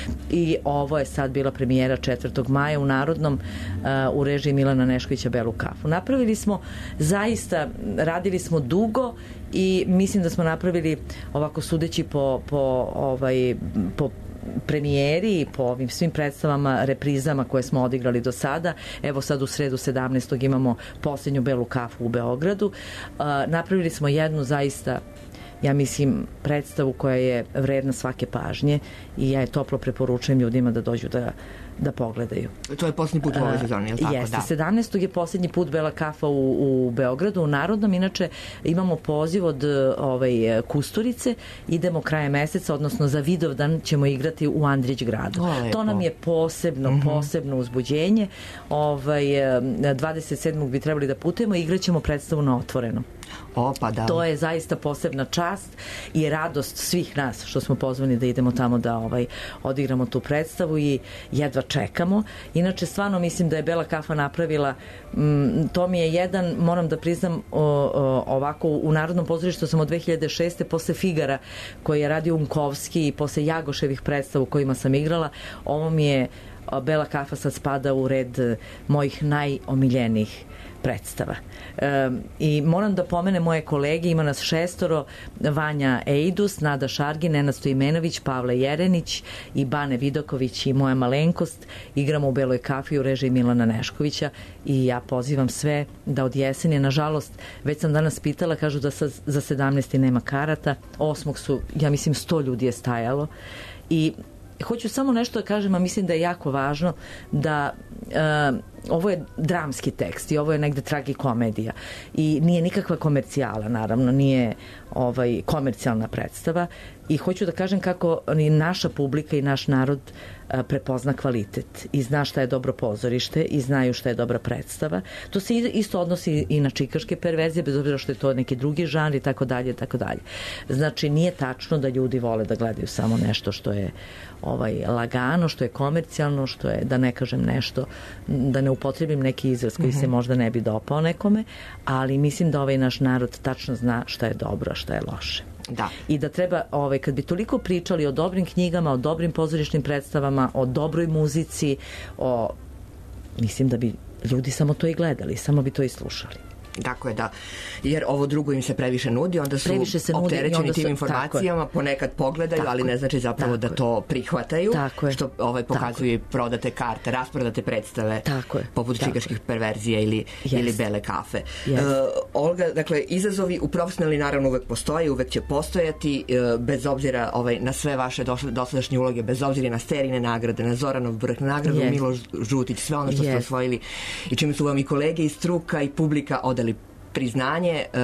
I ovo je sad bila premijera četvrtog maja u Narodnom uh, u režiji Milana Neškovića Belu kafu. Napravili smo zaista, radili smo dugo i mislim da smo napravili ovako sudeći po, po, ovaj, po premijeri i po ovim svim predstavama, reprizama koje smo odigrali do sada. Evo sad u sredu sedamnaestog imamo posljednju Belu kafu u Beogradu. Uh, napravili smo jednu zaista, ja mislim, predstavu koja je vredna svake pažnje i ja je toplo preporučujem ljudima da dođu da, da pogledaju. To je posljednji put u ovoj sezoni, je li tako? Jeste, da. sedamnaestog je posljednji put Bela kafa u, u Beogradu, u Narodnom. Inače, imamo poziv od ovaj, Kusturice, idemo krajem meseca, odnosno za Vidovdan ćemo igrati u Andrić gradu. O, to nam je posebno, mm-hmm. posebno uzbuđenje. Ovaj, dvadeset sedmog bi trebali da putujemo i igraćemo predstavu na otvorenom. O, pa da. To je zaista posebna čast i radost svih nas što smo pozvani da idemo tamo da ovaj odigramo tu predstavu i jedva čekamo. Inače, stvarno mislim da je Bela kafa napravila, m, to mi je jedan, moram da priznam, o, o, ovako u Narodnom pozorištu sam od dve hiljade šeste posle Figara koji je radio Unkovski i posle Jagoševih predstavu kojima sam igrala, ovo mi je, Bela kafa sad spada u red mojih najomiljenijih predstava. E, I moram da pomenem moje kolege, ima nas šestoro, Vanja Eidus, Nada Šargin, Nenad Stojmenović, Pavle Jerenić i Bane Vidoković i moja malenkost. Igramo u Beloj kafi u režiji Milana Neškovića i ja pozivam sve da od jeseni, nažalost, već sam danas pitala, kažu da sa, za sedamnaesti nema karata, osmog su, ja mislim, sto ljudi je stajalo i hoću samo nešto da kažem, a mislim da je jako važno da uh, ovo je dramski tekst i ovo je negde tragikomedija i nije nikakva komercijala, naravno, nije ovaj, komercijalna predstava i hoću da kažem kako i naša publika i naš narod uh, prepozna kvalitet i zna šta je dobro pozorište i znaju šta je dobra predstava. To se isto odnosi i na čikaške perverzije, bez obzira što je to neki drugi žanr i tako dalje, tako dalje. Znači, nije tačno da ljudi vole da gledaju samo nešto što je ovaj, lagano, što je komercijalno, što je, da ne kažem nešto, da ne upotrebim neki izraz koji mm-hmm. se možda ne bi dopao nekome, ali mislim da ovaj naš narod tačno zna šta je dobro, a šta je loše. Da. I da treba, ovaj, kad bi toliko pričali o dobrim knjigama, o dobrim pozorišnim predstavama, o dobroj muzici, o, mislim da bi ljudi samo to i gledali, samo bi to i slušali. Tako je, da. Jer ovo drugo im se previše nudi, onda su opterećeni tim informacijama, ponekad pogledaju, tako ali ne znači zapravo da to prihvataju, što ovaj, pokazuju i prodate karte, rasprodate predstave, poput čikaških perverzija ili, yes. ili Bele kafe. Yes. Uh, Olga, dakle, izazovi u profesionalni naravno uvek postoje, uvek će postojati, uh, bez obzira ovaj, na sve vaše dosadašnje uloge, bez obzira na serijne nagrade, na Zoranov vrh, na nagradu yes. Miloš Žutić, sve ono što yes. ste osvojili i čime su vam i kolege i struka i publika odali priznanje. Uh,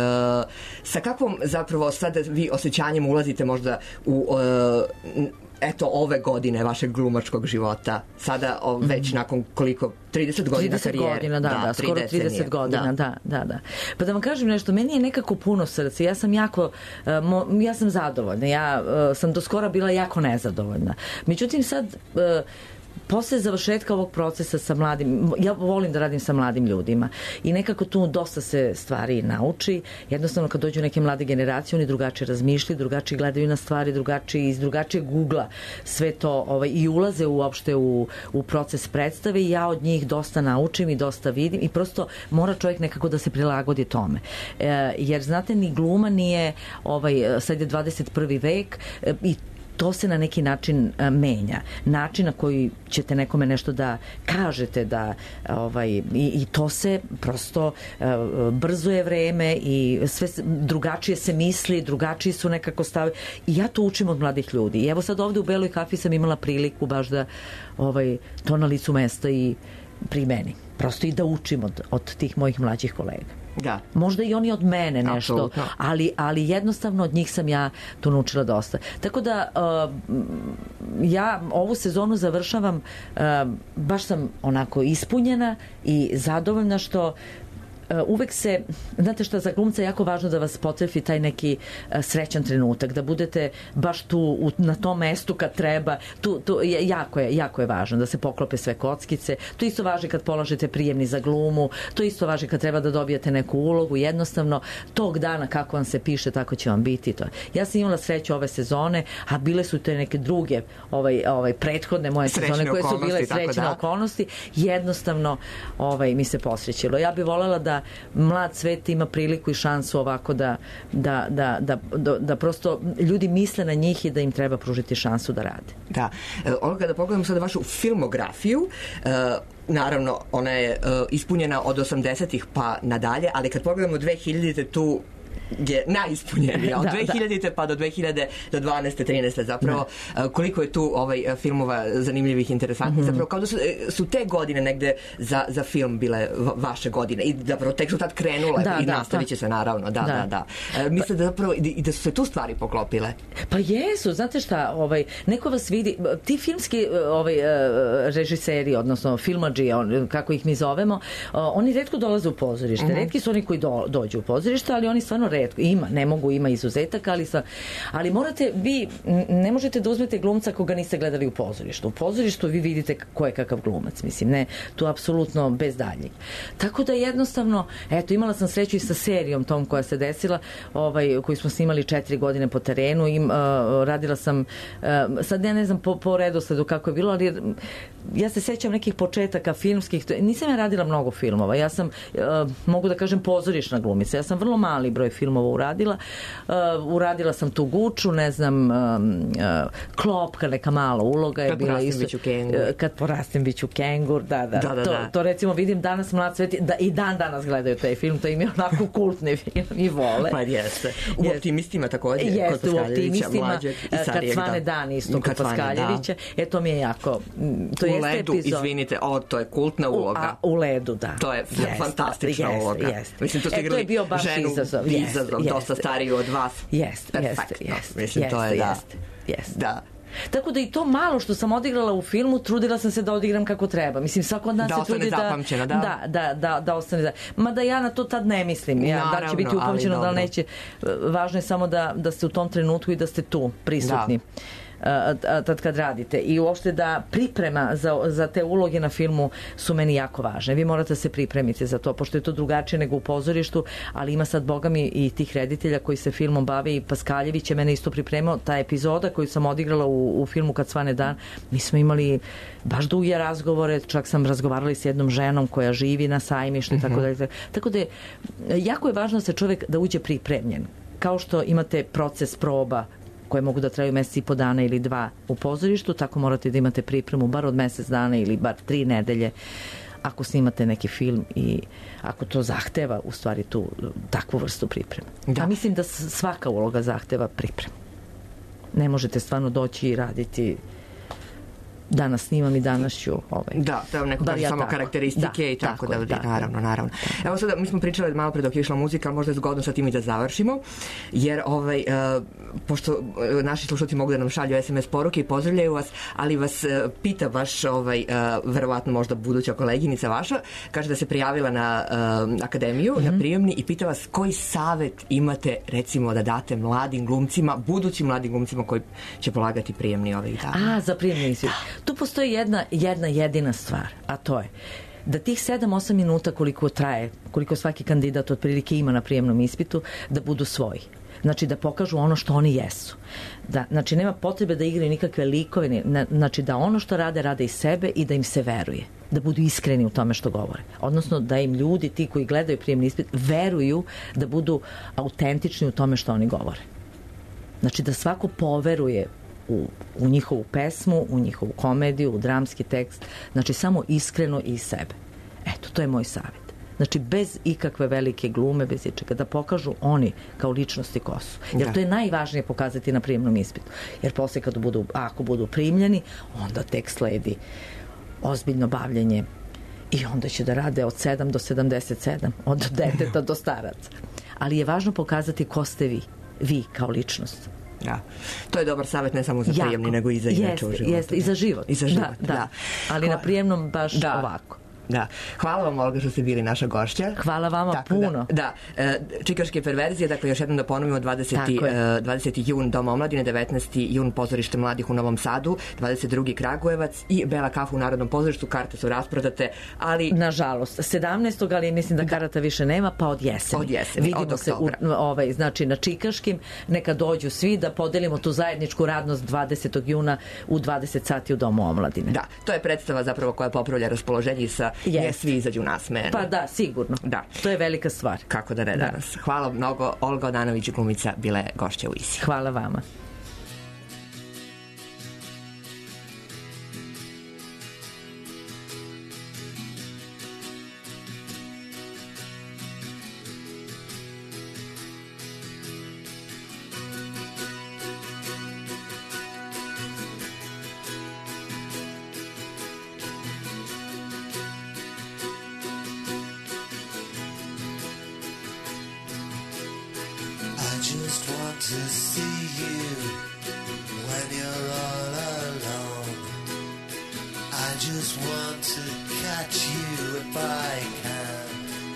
sa kakvom zapravo sada vi osjećanjem ulazite možda u uh, eto ove godine vašeg glumačkog života, sada o, već mm. nakon koliko trideset godina karijere. trideset godina, da, da, da skoro trideset godina, da. da, da, da. Pa da vam kažem nešto, meni je nekako puno srce, ja sam jako, uh, mo, ja sam zadovoljna, ja uh, sam do skora bila jako nezadovoljna. Međutim, sad uh, posle završetka ovog procesa sa mladim, ja volim da radim sa mladim ljudima i nekako tu dosta se stvari nauči. Jednostavno kad dođu neke mlade generacije, oni drugačije razmišljaju, drugačije gledaju na stvari, drugačije iz drugačijeg ugla sve to ovaj, i ulaze uopšte u, u proces predstave i ja od njih dosta naučim i dosta vidim i prosto mora čovjek nekako da se prilagodi tome. E, jer znate, ni gluma nije, ovaj, sad je dvadeset prvi vek e, i to se na neki način a, menja. Način na koji ćete nekome nešto da kažete, da ovaj, i, i to se prosto a, brzo je vreme i sve drugačije se misli, drugačiji su nekako stavi i ja to učim od mladih ljudi. I evo sad ovde u Beloj kafi sam imala priliku baš da ovaj, to na licu mesta i primenim. Prosto i da učim od, od tih mojih mlađih kolega. Da. Možda i oni od mene nešto, Apsolutno. ali, ali jednostavno od njih sam ja tu naučila dosta. Tako da uh, ja ovu sezonu završavam, uh, baš sam onako ispunjena i zadovoljna što Uh, uvek se, znate šta, za glumca je jako važno da vas potrefi taj neki uh, srećan trenutak, da budete baš tu u, na tom mestu kad treba, tu, tu, je, jako, je, jako je važno da se poklope sve kockice, to isto važi kad polažete prijemni za glumu, to isto važi kad treba da dobijete neku ulogu, jednostavno tog dana kako vam se piše tako će vam biti to. Ja sam imala sreću ove sezone, a bile su te neke druge ovaj, ovaj, prethodne moje srećne sezone koje su bile srećne da. okolnosti, jednostavno ovaj, mi se posrećilo. Ja bih voljela da mlad svet ima priliku i šansu ovako da, da, da, da, da, da prosto ljudi misle na njih i da im treba pružiti šansu da rade. Da. Olga, da pogledamo sada vašu filmografiju, naravno ona je ispunjena od osamdesetih pa nadalje, ali kad pogledamo dve hiljadite tu je najispunjenija. Od Da, dve hiljadite pa do dve hiljade do dvanaeste trinaeste zapravo da. Koliko je tu ovaj filmova zanimljivih, interesantnih, mm-hmm. zapravo kao da su, su te godine negde za, za film bile vaše godine i zapravo tek su tad krenule da, i da, nastavit će da. se naravno, da, da, da. da. E, misle da zapravo i da su se tu stvari poklopile? Pa jesu, znate šta, ovaj, neko vas vidi, ti filmski ovaj, režiseri, odnosno filmadži, on, kako ih mi zovemo, oni retko dolaze u pozorište, mm-hmm. retki su oni koji do, dođu u pozorište, ali oni stvarno retko, ima, ne mogu, ima izuzetaka, ali, sa, ali morate, vi ne možete da uzmete glumca koga niste gledali u pozorištu. U pozorištu vi vidite ko je kakav glumac, mislim, ne, tu apsolutno bez daljnjeg. Tako da jednostavno, eto, imala sam sreću i sa serijom tom koja se desila, ovaj, koju smo snimali četiri godine po terenu, im, uh, radila sam, uh, sad ja ne znam po, po redosledu kako je bilo, ali ja se sećam nekih početaka filmskih, nisam ja radila mnogo filmova, ja sam, uh, mogu da kažem, pozorišna glumica, ja sam vrlo mali broj filmova uradila, uh, uradila sam tu Guču, ne znam, um, uh, Klopka, neka mala uloga je kad bila isto. Biću kengur. Uh, kad porastim biću kengur, da, da, da, da, to, da. to recimo vidim danas mlad svet, da i dan danas gledaju taj film, to im je onako kultni film i vole. Pa jeste. U Jeste. Optimistima takođe, Jeste, u Optimistima, kad svane da. dan isto kod Kad svane, Paskaljevića, da. e to mi je jako, to u jeste ledu, epizod. Izvinite, o, to je kultna uloga. U, a, u ledu, da. To je jeste, fantastična jeste, uloga. Jeste. Mislim, tu ste e, to igrali je bio baš ženu, izazov. izazov, jeste, dosta jeste. stariju od vas. Jeste, jeste, Perfektno. jeste. Mislim, jeste, to je, da. jeste, jeste. Da. Tako da i to malo što sam odigrala u filmu, trudila sam se da odigram kako treba. Mislim, svako od nas da se trudi da... zapamćena, da. Da, da, da, da ostane za... Mada ja na to tad ne mislim. Ja, Naravno, da će biti upamćeno, da li dobro. neće. Važno je samo da, da ste u tom trenutku i da ste tu prisutni. Da. Tad kad radite i uopšte da priprema za, za te uloge na filmu su meni jako važne. Vi morate da se pripremiti za to, pošto je to drugačije nego u pozorištu, ali ima sad, boga mi, i tih reditelja koji se filmom bave, i Paskaljević je mene isto pripremao. Ta epizoda koju sam odigrala u, u filmu Kad svane dan, mi smo imali baš duge razgovore, čak sam razgovarala s jednom ženom koja živi na Sajmištu i tako dalje. Tako da je, jako je važno da se čovjek da uđe pripremljen. Kao što imate proces proba koje mogu da traju mesec i po dana ili dva u pozorištu, tako morate da imate pripremu bar od mesec dana ili bar tri nedelje ako snimate neki film i ako to zahteva u stvari tu takvu vrstu pripreme. Da. A mislim da svaka uloga zahteva pripremu. Ne možete stvarno doći i raditi danas snimam i danas ću ovaj. Da, da neko kaže ja samo tako. karakteristike da, i tako, tako da, tako, naravno, naravno. Evo sada, mi smo pričali malo pre dok je išla muzika, ali možda je zgodno sa tim i da završimo, jer ovaj, uh, pošto uh, naši slušalci mogu da nam šalju es em es poruke i pozdravljaju vas, ali vas uh, pita baš, ovaj, uh, verovatno možda buduća koleginica vaša, kaže da se prijavila na uh, akademiju, mm-hmm. na prijemni i pita vas koji savet imate, recimo, da date mladim glumcima, budućim mladim glumcima koji će polagati prijemni ovih dana. A, za prijemni ispit. Tu postoji jedna, jedna jedina stvar, a to je da tih sedam osam minuta koliko traje, koliko svaki kandidat otprilike ima na prijemnom ispitu, da budu svoji. Znači da pokažu ono što oni jesu. Da, znači nema potrebe da igraju nikakve likove, ne, znači da ono što rade, rade iz sebe i da im se veruje. Da budu iskreni u tome što govore. Odnosno da im ljudi, ti koji gledaju prijemni ispit, veruju da budu autentični u tome što oni govore. Znači da svako poveruje U, u njihovu pesmu, u njihovu komediju, u dramski tekst, znači samo iskreno i iz sebe. Eto, to je moj savjet. Znači, bez ikakve velike glume, bez ičega, da pokažu oni kao ličnosti ko su. Jer da. To je najvažnije pokazati na prijemnom ispitu. Jer posle kad budu, ako budu primljeni, onda tek sledi ozbiljno bavljenje I onda će da rade od sedam do sedamdeset sedam, od deteta do staraca. Ali je važno pokazati ko ste vi, vi kao ličnost. Da. To je dobar savjet ne samo za prijemni, nego i za inače u životu. Jeste, i za život. I za život, da. da. da. Ali na prijemnom baš da. ovako. Da. Hvala vam, Olga, što ste bili naša gošća. Hvala vama Tako puno. Da, da. E, Čikaške perverzije, dakle još jednom da ponovimo, dvadeseti, e, dvadeseti jun Dom omladine, devetnaesti jun Pozorište mladih u Novom Sadu, dvadeset drugi Kragujevac i Bela kafa u Narodnom pozorištu. Karte su rasprodate, ali... Nažalost, sedamnaestog ali mislim da karata više nema, pa od jeseni. Od jeseni, Vidimo od se u, ovaj, znači na Čikaškim, neka dođu svi da podelimo tu zajedničku radnost dvadesetog juna u dvadeset sati u Domu omladine. Da, to je predstava zapravo koja popravlja raspoloženje i sa yes. nje svi izađu nasmejani. Pa da, sigurno. Da. To je velika stvar. Kako da ne danas. Da. Hvala mnogo. Olga Odanović, glumica, bila je gošća u Isi. Hvala vama. Just want to see you when you're all alone. I just want to catch you if I can.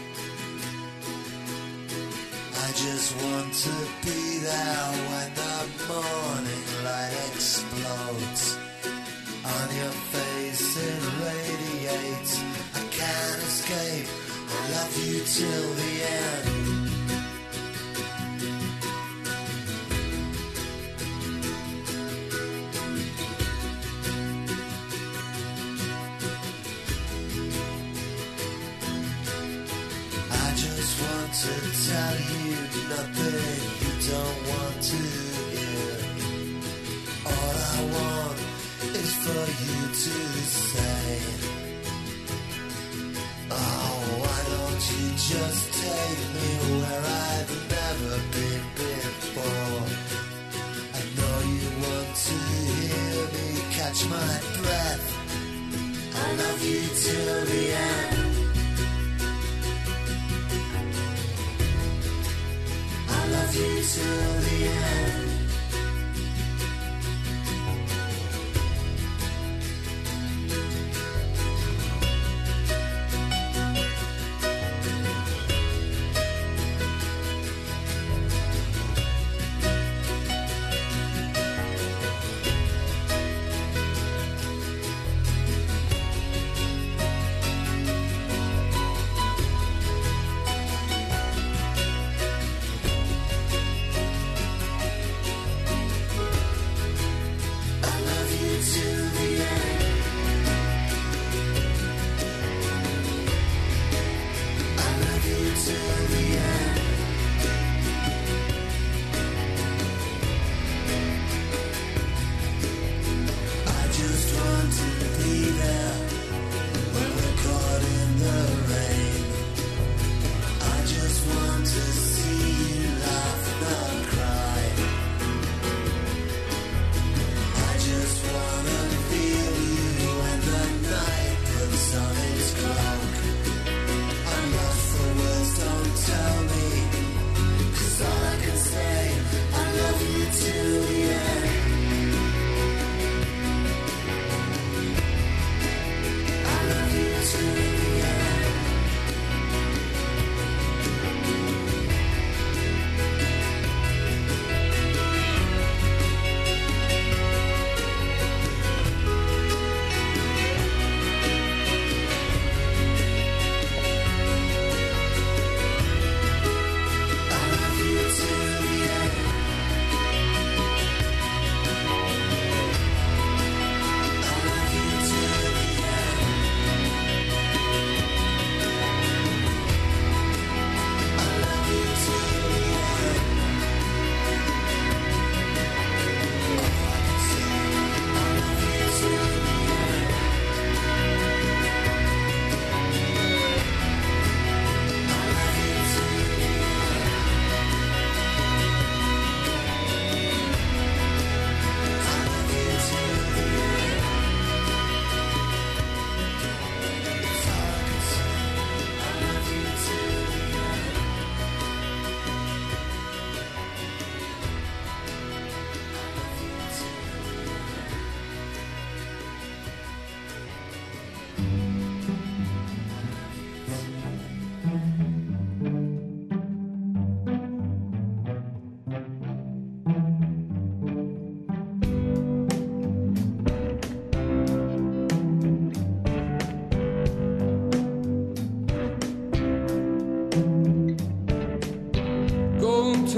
I just want to be there when the morning light explodes. On your face it radiates. I can't escape. I love you till the end. To tell you nothing you don't want to hear. All I want is for you to say, oh, why don't you just take me where I've never been before? I know you want to hear me catch my breath. I love you till the end. Love you till the end.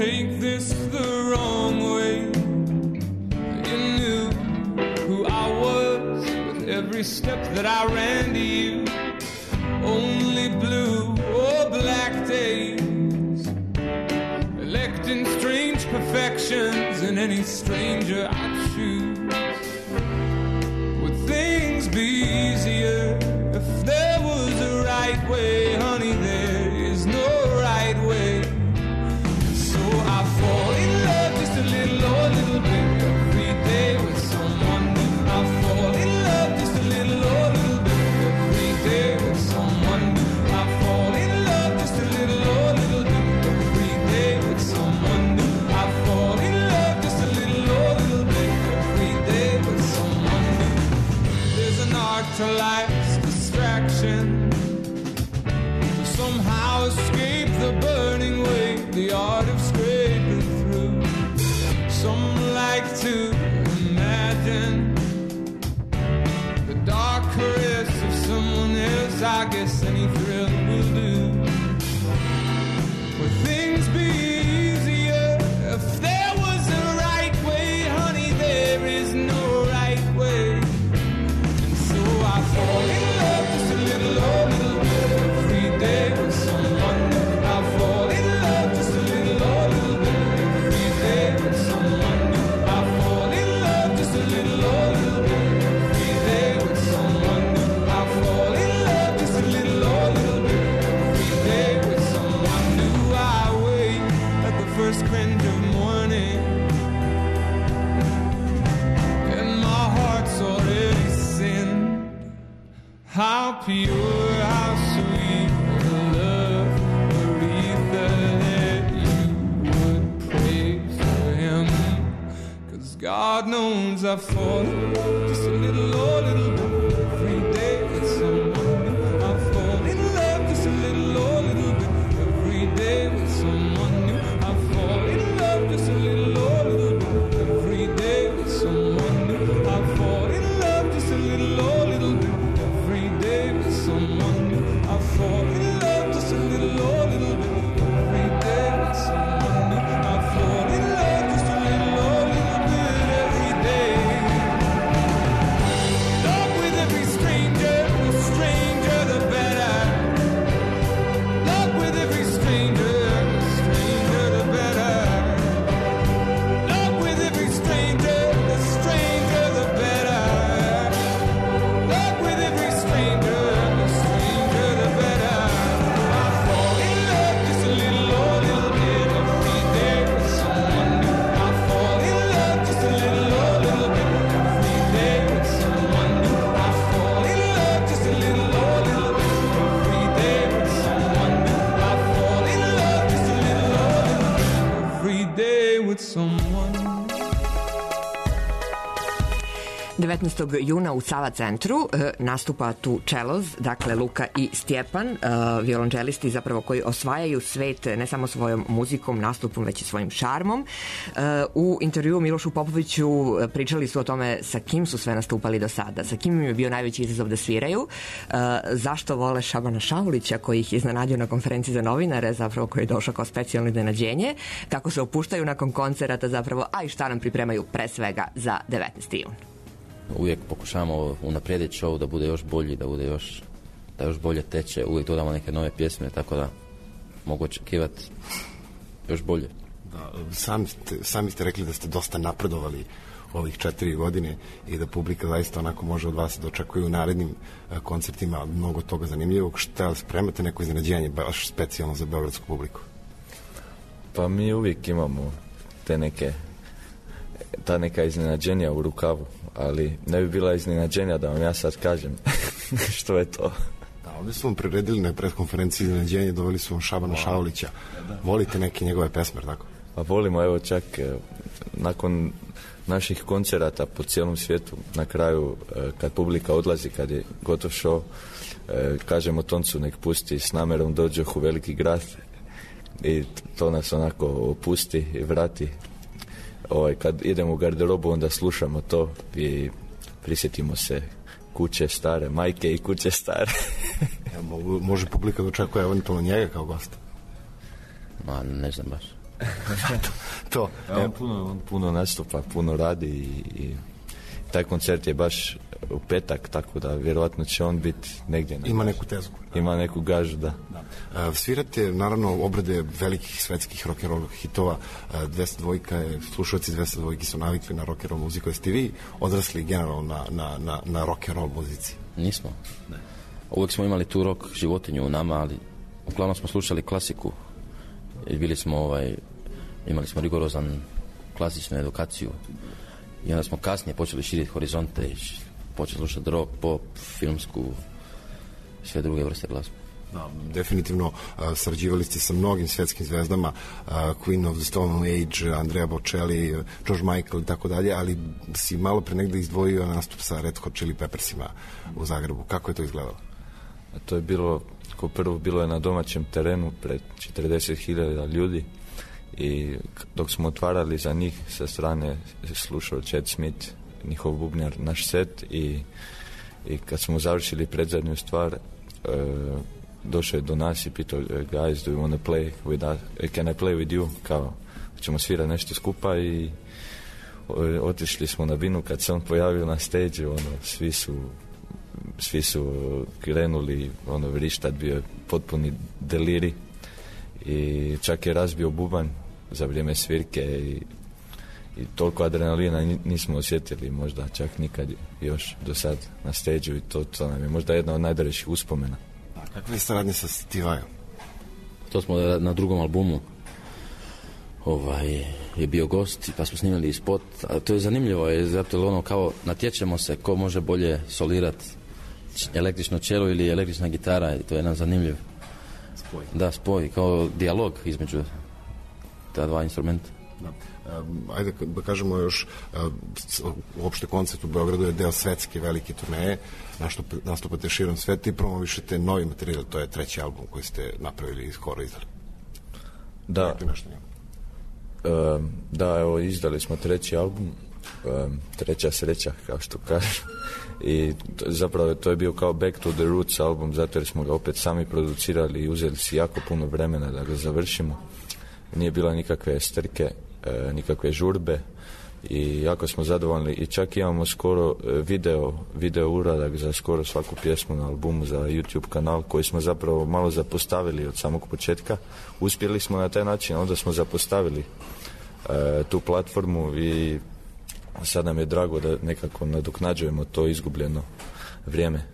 take this the wrong way. You knew who I was with every step that I ran to you. Only blue or black days, electing strange perfections in any stranger I choose. Would things be easier if there was a right way? Honey, there is no right way. So I fall in love just a little or a little bit every day with someone new. I fall in love just a little or a little bit every day with someone new. I fall in love just a little or a little bit every day with someone new. I fall in love just a little or a little bit every day with someone new. There's an art to life's distraction, to somehow escape the burning weight, the art of scraping through. Some like to imagine the dark caress of someone else. I guess any thrill will do. Would things be easier if there was a right way? Honey, there is no right way. And so I fall in love just a little or a little bit every day with someone new. I fall in love just a little or a little bit every day with someone new. I fall in love just a little or a little bit every day with someone new. I fall in love just a little or a little bit every day with someone new. I wait at the first cringe of morning, and my heart's already sinned. How pure, how sweet the love, Aretha, that you would pray for him. Cause God knows I fall in love just a little or a little bit every day with someone new. I fall in love just a little or a little bit every day with someone new. I fall in love just a little or a little bit every day with someone new. I fall in love just a little or a little bit every day with someone new. I fall in love just a little or a little bit every day with someone new. I fall in love just a little or a little bit every day. Love with every stranger, the stranger the better. Love with every stranger, the stranger the better. Love with every stranger, the stranger the better. Love with every stranger, the stranger the better. I fall in love just a little or a little bit every day with someone new. I fall in love just a little or a little bit every day with someone new. I fall in love just a little or a little bit every day with someone new. I fall in love just a little or a little bit every day with someone new. devetnaestog juna u Sava centru e, nastupa tu Čeloz, dakle Luka i Stjepan, e, violončelisti zapravo koji osvajaju svet ne samo svojom muzikom, nastupom, već i svojim šarmom. E, u intervjuu Milošu Popoviću pričali su o tome sa kim su sve nastupali do sada, sa kim im je bio najveći izazov da sviraju, e, zašto vole Šabana Šaulića koji ih iznenadio na konferenciji za novinare, zapravo koji je došao kao specijalno iznenađenje, kako se opuštaju nakon koncerata zapravo, a i šta nam pripremaju pre svega za devetnaesti jun. Uvijek pokušavamo unaprijediti show da bude još bolji, da bude još, da još bolje teče, uvijek dodamo neke nove pjesme, tako da mogu očekivati još bolje. Da, sami, ste, sami ste rekli da ste dosta napredovali ovih četiri godine i da publika zaista onako može od vas da očekuje u narednim uh, koncertima mnogo toga zanimljivog. Šta spremate neko iznenađenje baš specijalno za beogradsku publiku? Pa mi uvijek imamo te neke ta neka iznenađenja u rukavu, ali ne bi bila iznenađenja da vam ja sad kažem što je to. Da, ovdje su vam priredili na preskonferenciji iznenađenje, doveli su vam Šabana wow. Šaulića. Volite neke njegove pesme, tako? Pa volimo, evo čak nakon naših koncerata po cijelom svijetu, na kraju kad publika odlazi, kad je gotov show, kažemo Toncu nek pusti S namerom dođoh u veliki grad i to nas onako opusti i vrati. Ovaj, kad idemo u garderobu onda slušamo to i prisjetimo se kuće stare, majke i kuće stare. Ja, može publika da očekuje eventualno njega kao gosta? Ma, ne znam baš. to. Ja, on, puno, on puno nastupa, puno radi i, i taj koncert je baš u petak, tako da vjerojatno će on biti negdje. Na Ima neku tezu. Ima neku gažu, da. da. Uh, svirate, naravno, obrade velikih svetskih rock'n'roll hitova. Uh, dvesta dvojka je, slušalci dvesta dvojke su navikli na rock'n'roll muziku. Jeste vi odrasli generalno na, na, na, na rock'n'roll muzici? Nismo. Ne. Uvijek smo imali tu rock životinju u nama, ali uglavnom smo slušali klasiku. I bili smo, ovaj, imali smo rigorozan klasičnu edukaciju. I onda smo kasnije počeli širiti horizonte i počeli slušati rock, pop, filmsku, sve druge vrste glazbe. Da, definitivno uh, sarađivali ste sa mnogim svjetskim zvezdama, uh, Queen of the Stone Age, Andrea Bocelli, uh, George Michael i tako dalje, ali si malo pre negdje izdvojio nastup sa Red Hot Chili Peppersima u Zagrebu. Kako je to izgledalo? A to je bilo, kao prvo bilo je na domaćem terenu pred četrdeset hiljada ljudi i dok smo otvarali za njih sa strane slušao Chad Smith, njihov bubnjar, naš set i, i kad smo završili predzadnju stvar uh, došao je do nas i pitao guys, do you want to play with us? Can I play with you? Kao, ćemo svirati nešto skupa i otišli smo na binu. Kad se on pojavio na stage, ono, svi su svi su krenuli, ono, vrištat, bio je potpuni deliri i čak je razbio bubanj za vrijeme svirke i, i toliko adrenalina nismo osjetili možda čak nikad još do sad na stage-u i to, to nam je možda jedna od najdražih uspomena. Kakva je saradnja sa Steve Vai? To smo na drugom albumu ovaj, je bio gost pa smo snimali i spot, a to je zanimljivo je, zato ono kao natječemo se ko može bolje solirati električno čelo ili električna gitara i to je jedan zanimljiv spoj. Da, spoj, kao dijalog između ta dva instrumenta. Da. Um, ajde da kažemo još, uh, uopšte koncert u Beogradu je deo svetske velike turneje, nastup, nastupate širom sveta i promovišete novi materijal, to je treći album koji ste napravili i skoro izdali. Da, um, da, evo, izdali smo treći album, um, treća sreća, kao što kažu, i to, zapravo to je bio kao Back to the Roots album, zato jer smo ga opet sami producirali i uzeli si jako puno vremena da ga završimo. Nije bilo nikakve strke, e, nikakve žurbe i jako smo zadovoljni i čak imamo skoro video, video uradak za skoro svaku pjesmu na albumu za YouTube kanal koji smo zapravo malo zapostavili od samog početka. Uspjeli smo na taj način, onda smo zapostavili e, tu platformu i sad nam je drago da nekako nadoknađujemo to izgubljeno vrijeme.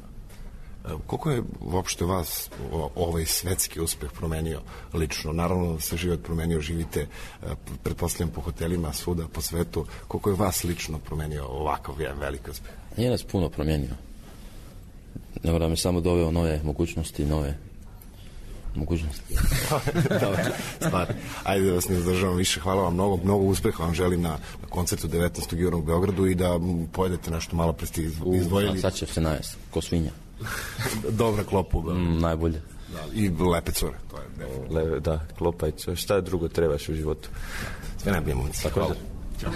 Koliko je uopšte vas ovaj svetski uspeh promenio lično? Naravno se život promenio, živite, pretpostavljam, po hotelima svuda po svetu. Koliko je vas lično promenio ovakav jedan veliki uspeh? Nije nas puno promijenio. Nego nam je samo doveo nove mogućnosti, nove mogućnosti. Stvar. Ajde da vas ne zadržavam više. Hvala vam mnogo, mnogo uspeha vam želim na, na koncertu devetnaestog juna u Beogradu i da pojedete nešto malo pre ste izdvojili. U, sad će se najest, ko svinja. Dobra klopa u Beogradu. Mm, najbolje. Da, i lepe cure. To je Le, da, klopa i cure. Šta drugo trebaš u životu? Sve najbolje, momci. Također. Ćao.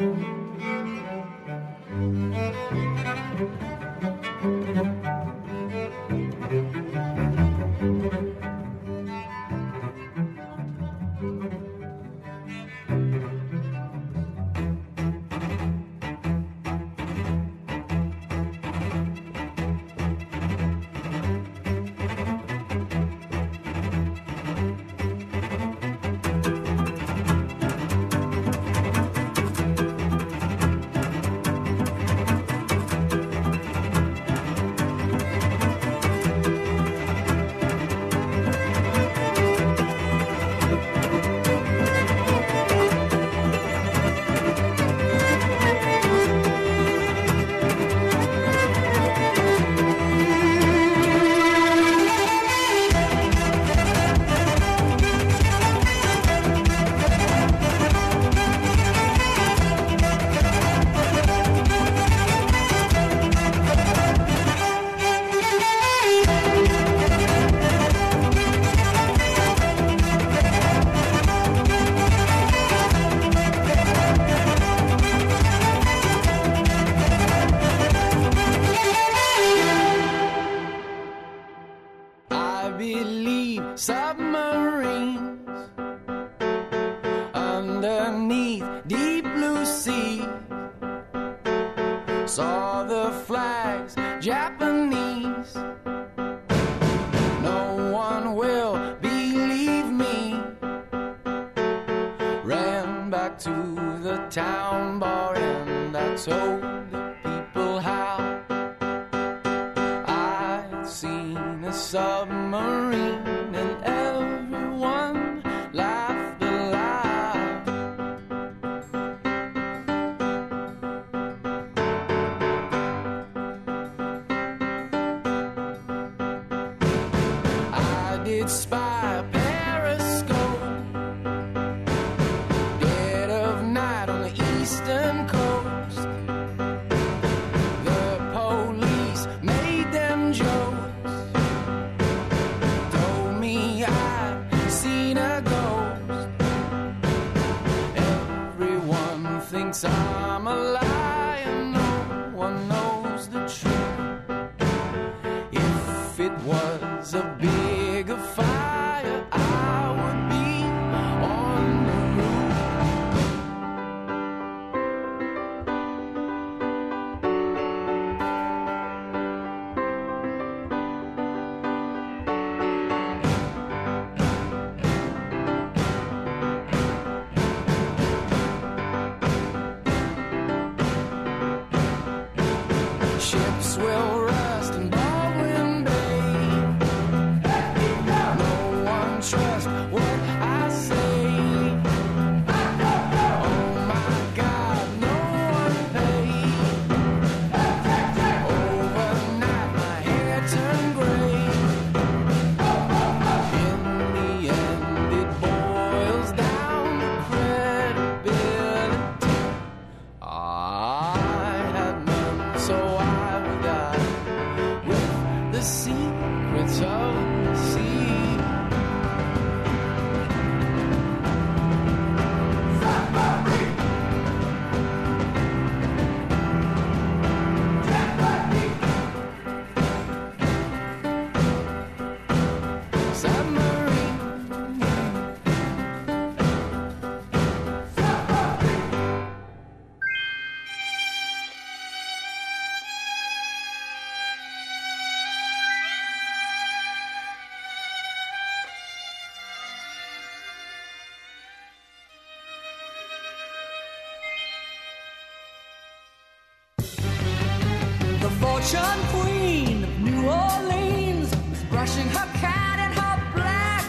Fortune queen of New Orleans was brushing her cat in her black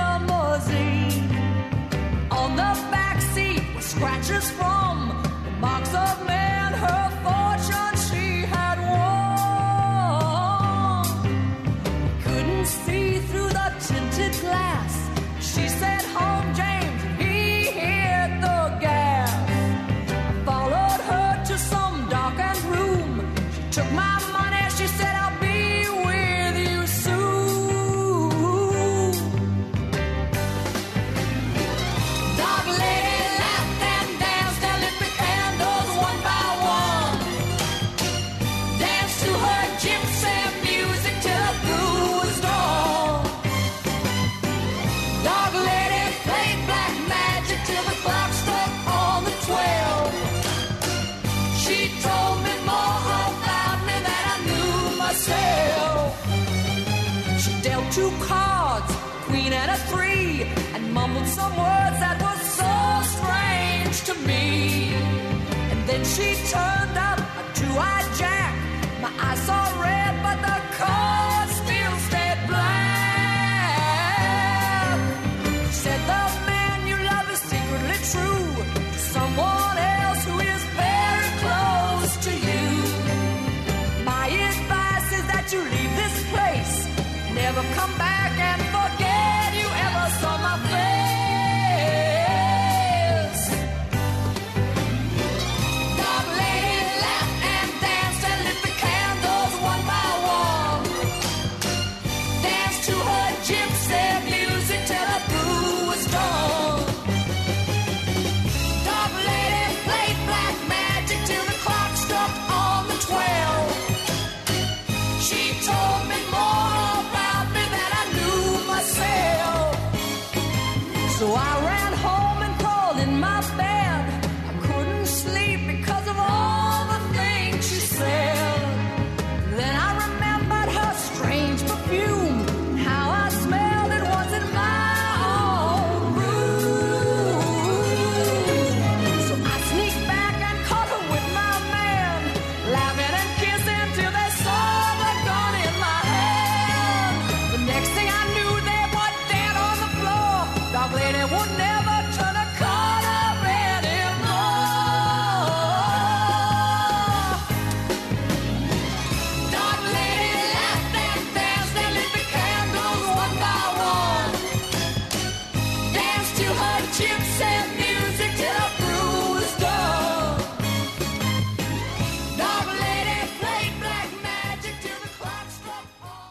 limousine. On the back seat were scratches from the marks of men. Her fortune she had won. Couldn't see through the tinted glass. She said, "Home, James," and he hit the gas. Followed her to some darkened room. Took my money, she said, "I'll be with you soon." Dog lady laughed and danced free and mumbled some words that were so strange to me. And then she turned up a two-eyed Jack. My eyes saw red, but the card still stayed black. Said the man you love is secretly true to someone else who is very close to you. My advice is that you leave this place, never come back and forget you ever saw my face. Dog lady laughed and danced and lit the candles one by one. Danced to her gypsy music till the brew was done. Dog lady played black magic till the clock struck on the twelve. She told me more about me than I knew myself. So I ran home and crawled in my bed. I couldn't sleep because of all the things she said. Then I remembered her strange perfume, how I smelled it was in my own room. So I sneaked back and caught her with my man, laughing and kissing till they saw the gun in my hand. The next thing I knew, they were dead on the floor. Dog lady would never turn a corner anymore. Dog lady laughed and danced and lit the candles one by one. Danced to her gypsy music till her brew was done. Dog lady played black magic till the clock struck on.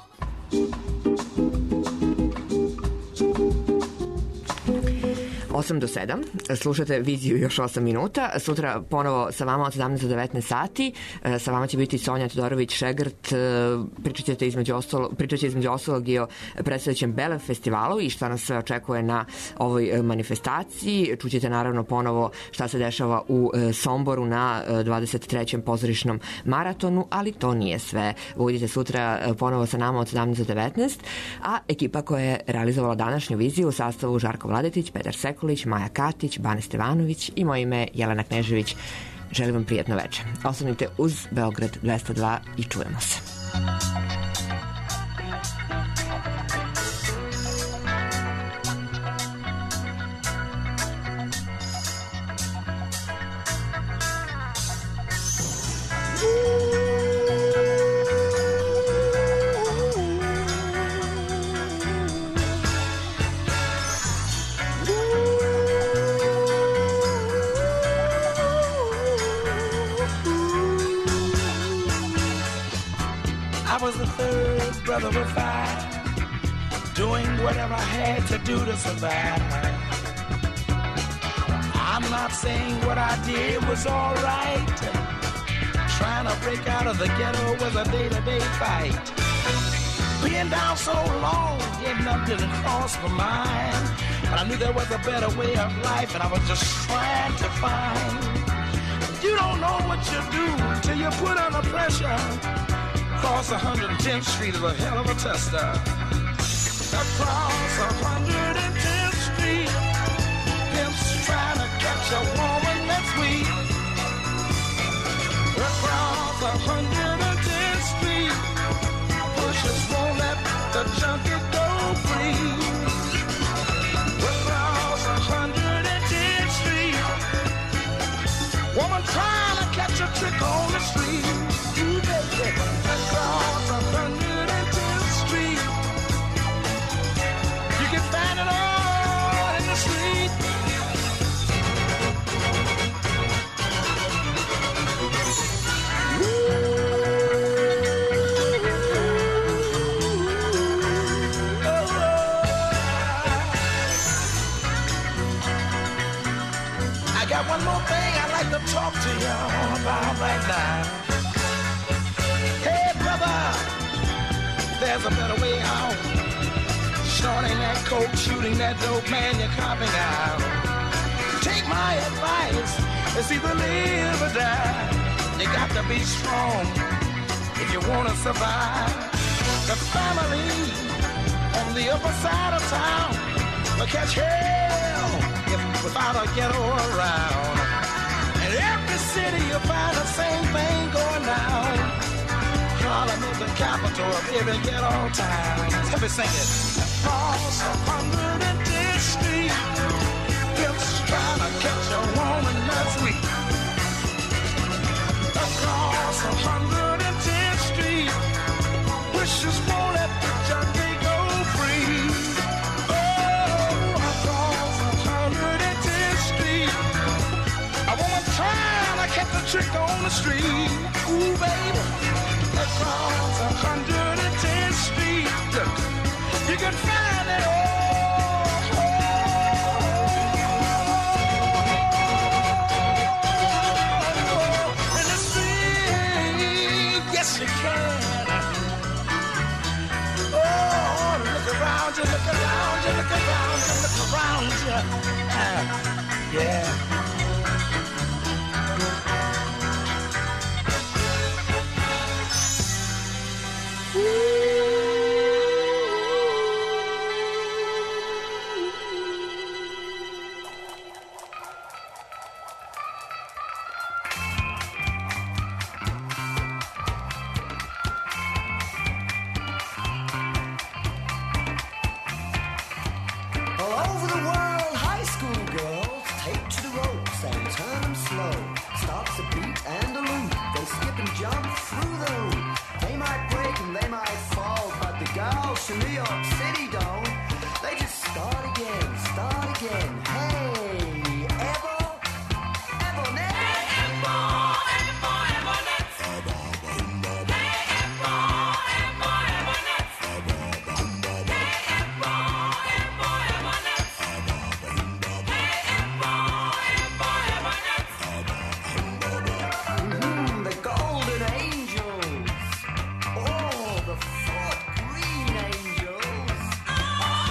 osam do sedam, slušate viziju još osam minuta. Sutra ponovo sa vama od sedamnaest do devetnaest sati. Sa vama će biti Sonja Todorović-Šegrt. Pričat ćete između ostalog, pričat će između ostalog i o predstojećem Belev festivalu i šta nas sve očekuje na ovoj manifestaciji. Čućete naravno ponovo šta se dešava u Somboru na dvadeset trećem pozorišnom maratonu, ali to nije sve. Budite sutra ponovo sa nama od sedamnaest do devetnaest, a ekipa koja je realizovala današnju viziju u sastavu Žarko Vladetić, Petar Sekulić, Maja Katić, Bane Stevanović i moje ime Jelena Knežević. Želim vam prijatno večer. Ostanite uz Beograd dvesta dva i čujemo se. I was the third brother of five, doing whatever I had to do to survive. I'm not saying what I did was all right. Trying to break out of the ghetto was a day-to-day fight. Being down so long, getting up didn't cross my mind. But I knew there was a better way of life, and I was just trying to find. You don't know what you do till you put under pressure. Across one hundred tenth Street is a hell of a tester. Across one hundred tenth Street, pimps trying to catch a woman that's weak. Across one hundred tenth Street, pushers won't let the junkie go free. Across one hundred tenth Street, woman trying to catch a trick on the street. Ooh, baby. Across one hundred tenth Street, you can find it all in the street. I got one more thing I'd like to talk to y'all about right now. Hey, brother, there's a better way out. Shorting that coke, shooting that dope, man, you're copping out. Take my advice, it's either live or die. You got to be strong if you want to survive. The family on the upper side of town will catch hell if without a ghetto around. In every city you'll find the same thing going down. Harlem is the capital of every ghetto town. Let me sing it. Across one hundred tenth Street, pimps trying to catch a woman that's weak. Across one hundred tenth Street, wishes won't let the junkie go free. Oh, across one hundred tenth Street, a woman trying to catch a trick on the street. Ooh, baby. Across one hundred tenth Street, you can find it all. In the street, yes you can. Oh, look around you, look around you, look around you, look around you. Uh, yeah.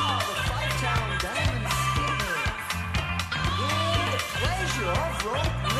Of rope